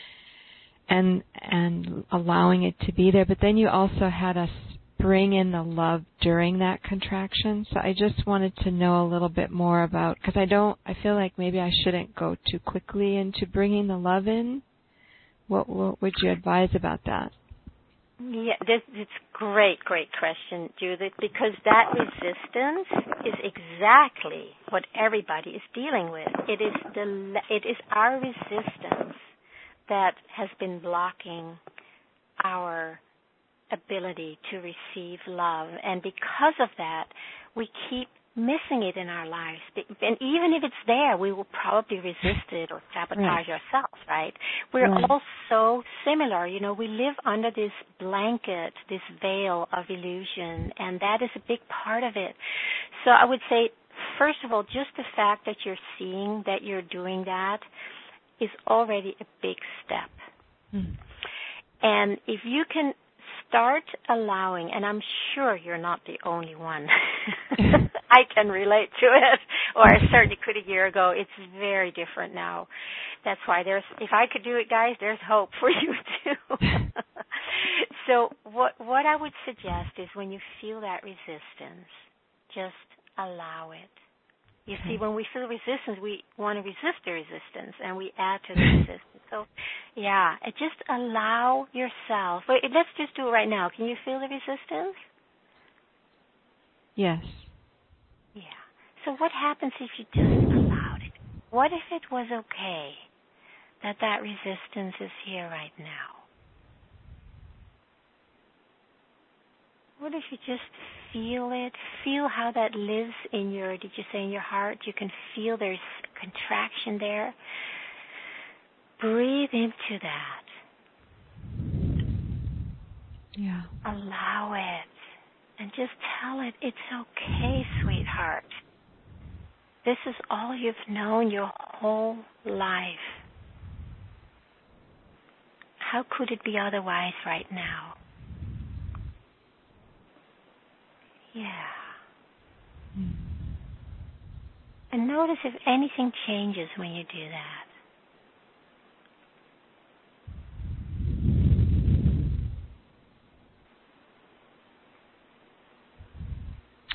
and and allowing it to be there. But then you also had us bring in the love during that contraction. So I just wanted to know a little bit more about, because I don't, I feel like maybe I shouldn't go too quickly into bringing the love in. What, what would you advise about that? Yeah, this, it's great, great question, Judith, because that resistance is exactly what everybody is dealing with. It is the it is our resistance that has been blocking our ability to receive love, and because of that, we keep missing it in our lives. And even if it's there, we will probably resist it or sabotage right. ourselves, right? We're right. all so similar. You know, we live under this blanket, this veil of illusion, and that is a big part of it. So I would say, first of all, just the fact that you're seeing that you're doing that is already a big step. Mm. And if you can start allowing, and I'm sure you're not the only one. I can relate to it, or I certainly could a year ago. It's very different now. That's why there's, if I could do it, guys, there's hope for you too. So what what I would suggest is when you feel that resistance, just allow it. You see, when we feel resistance, we want to resist the resistance, and we add to the resistance. So, yeah, just allow yourself. Wait, let's just do it right now. Can you feel the resistance? Yes. Yeah. So what happens if you just allowed it? What if it was okay that that resistance is here right now? What if you just feel it? Feel how that lives in your, did you say in your heart? You can feel there's contraction there. Breathe into that. Yeah. Allow it. And just tell it, it's okay, sweetheart. This is all you've known your whole life. How could it be otherwise right now? Yeah. Mm. And notice if anything changes when you do that.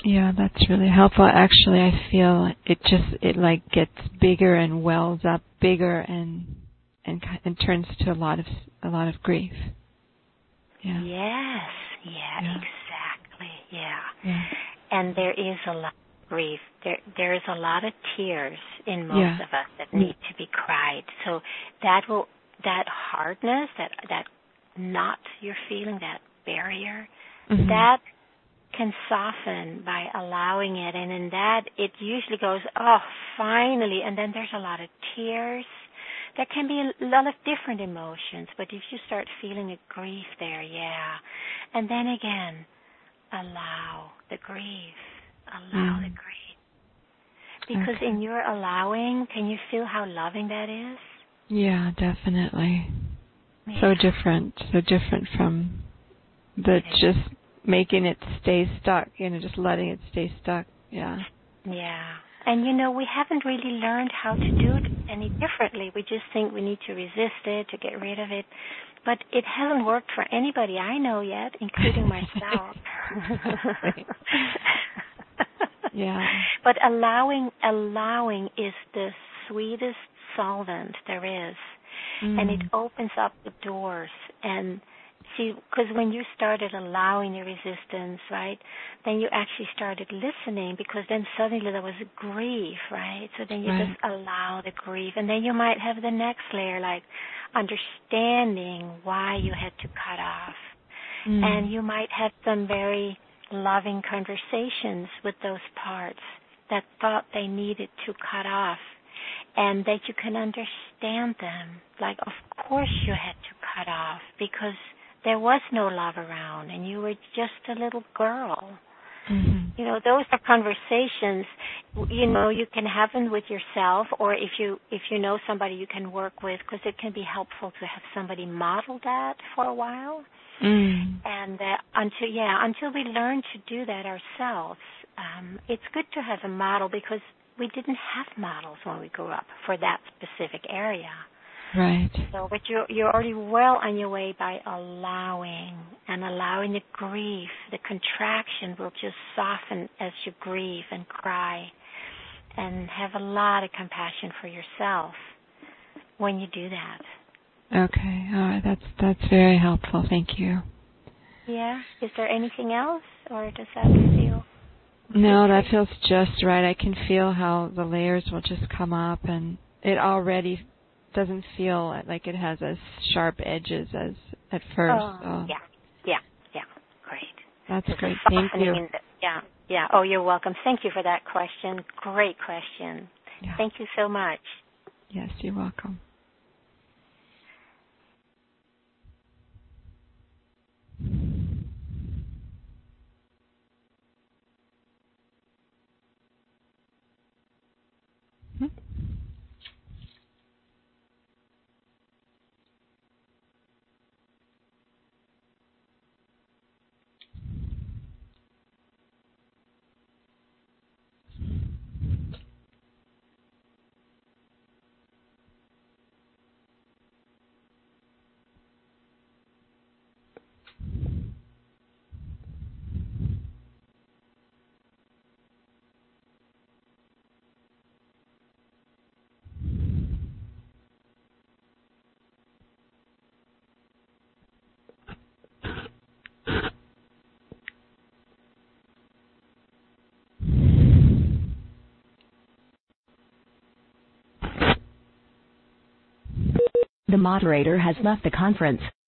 Yeah, that's really helpful. Actually, I feel it just it like gets bigger and wells up bigger and and and turns to a lot of a lot of grief. Yeah. Yes. Yeah, Yeah. exactly. Yeah. Yeah. And there is a lot of grief. There there is a lot of tears in most Yeah. of us that need to be cried. So that will that hardness, that that knot you're feeling, that barrier, Mm-hmm. that can soften by allowing it, and in that it usually goes, oh, finally, and then there's a lot of tears. There can be a lot of different emotions, but if you start feeling a grief there, yeah. And then again, allow the grief. Allow Mm. the grief. Because Okay. in your allowing, can you feel how loving that is? Yeah, definitely. Yeah. So different, so different from the just making it stay stuck, you know, just letting it stay stuck. Yeah. Yeah. And, you know, we haven't really learned how to do it any differently. We just think we need to resist it, to get rid of it. But it hasn't worked for anybody I know yet, including myself. Yeah. But allowing, allowing is the sweetest solvent there is. Mm. And it opens up the doors. And see, because when you started allowing the resistance, right, then you actually started listening, because then suddenly there was grief, right? So then you Right. just allow the grief. And then you might have the next layer, like understanding why you had to cut off. Mm. And you might have some very loving conversations with those parts that thought they needed to cut off, and that you can understand them. Like, of course you had to cut off because there was no love around and you were just a little girl. Mm-hmm. You know, those are conversations, you know, you can have them with yourself, or if you if you know somebody you can work with, because it can be helpful to have somebody model that for a while. Mm. And uh, until, yeah, until we learn to do that ourselves, um, it's good to have a model, because we didn't have models when we grew up for that specific area. Right. So, but you're, you're already well on your way by allowing, and allowing the grief, the contraction will just soften as you grieve and cry, and have a lot of compassion for yourself when you do that. Okay. All right. That's that's very helpful. Thank you. Yeah. Is there anything else, or does that feel? No, that feels just right. I can feel how the layers will just come up, and it already doesn't feel like it has as sharp edges as at first. Oh, so. yeah, yeah, yeah. Great. That's There's great. a Thank softening you. in the, yeah, yeah. Oh, you're welcome. Thank you for that question. Great question. Yeah. Thank you so much. Yes, you're welcome. Hmm? The moderator has left the conference.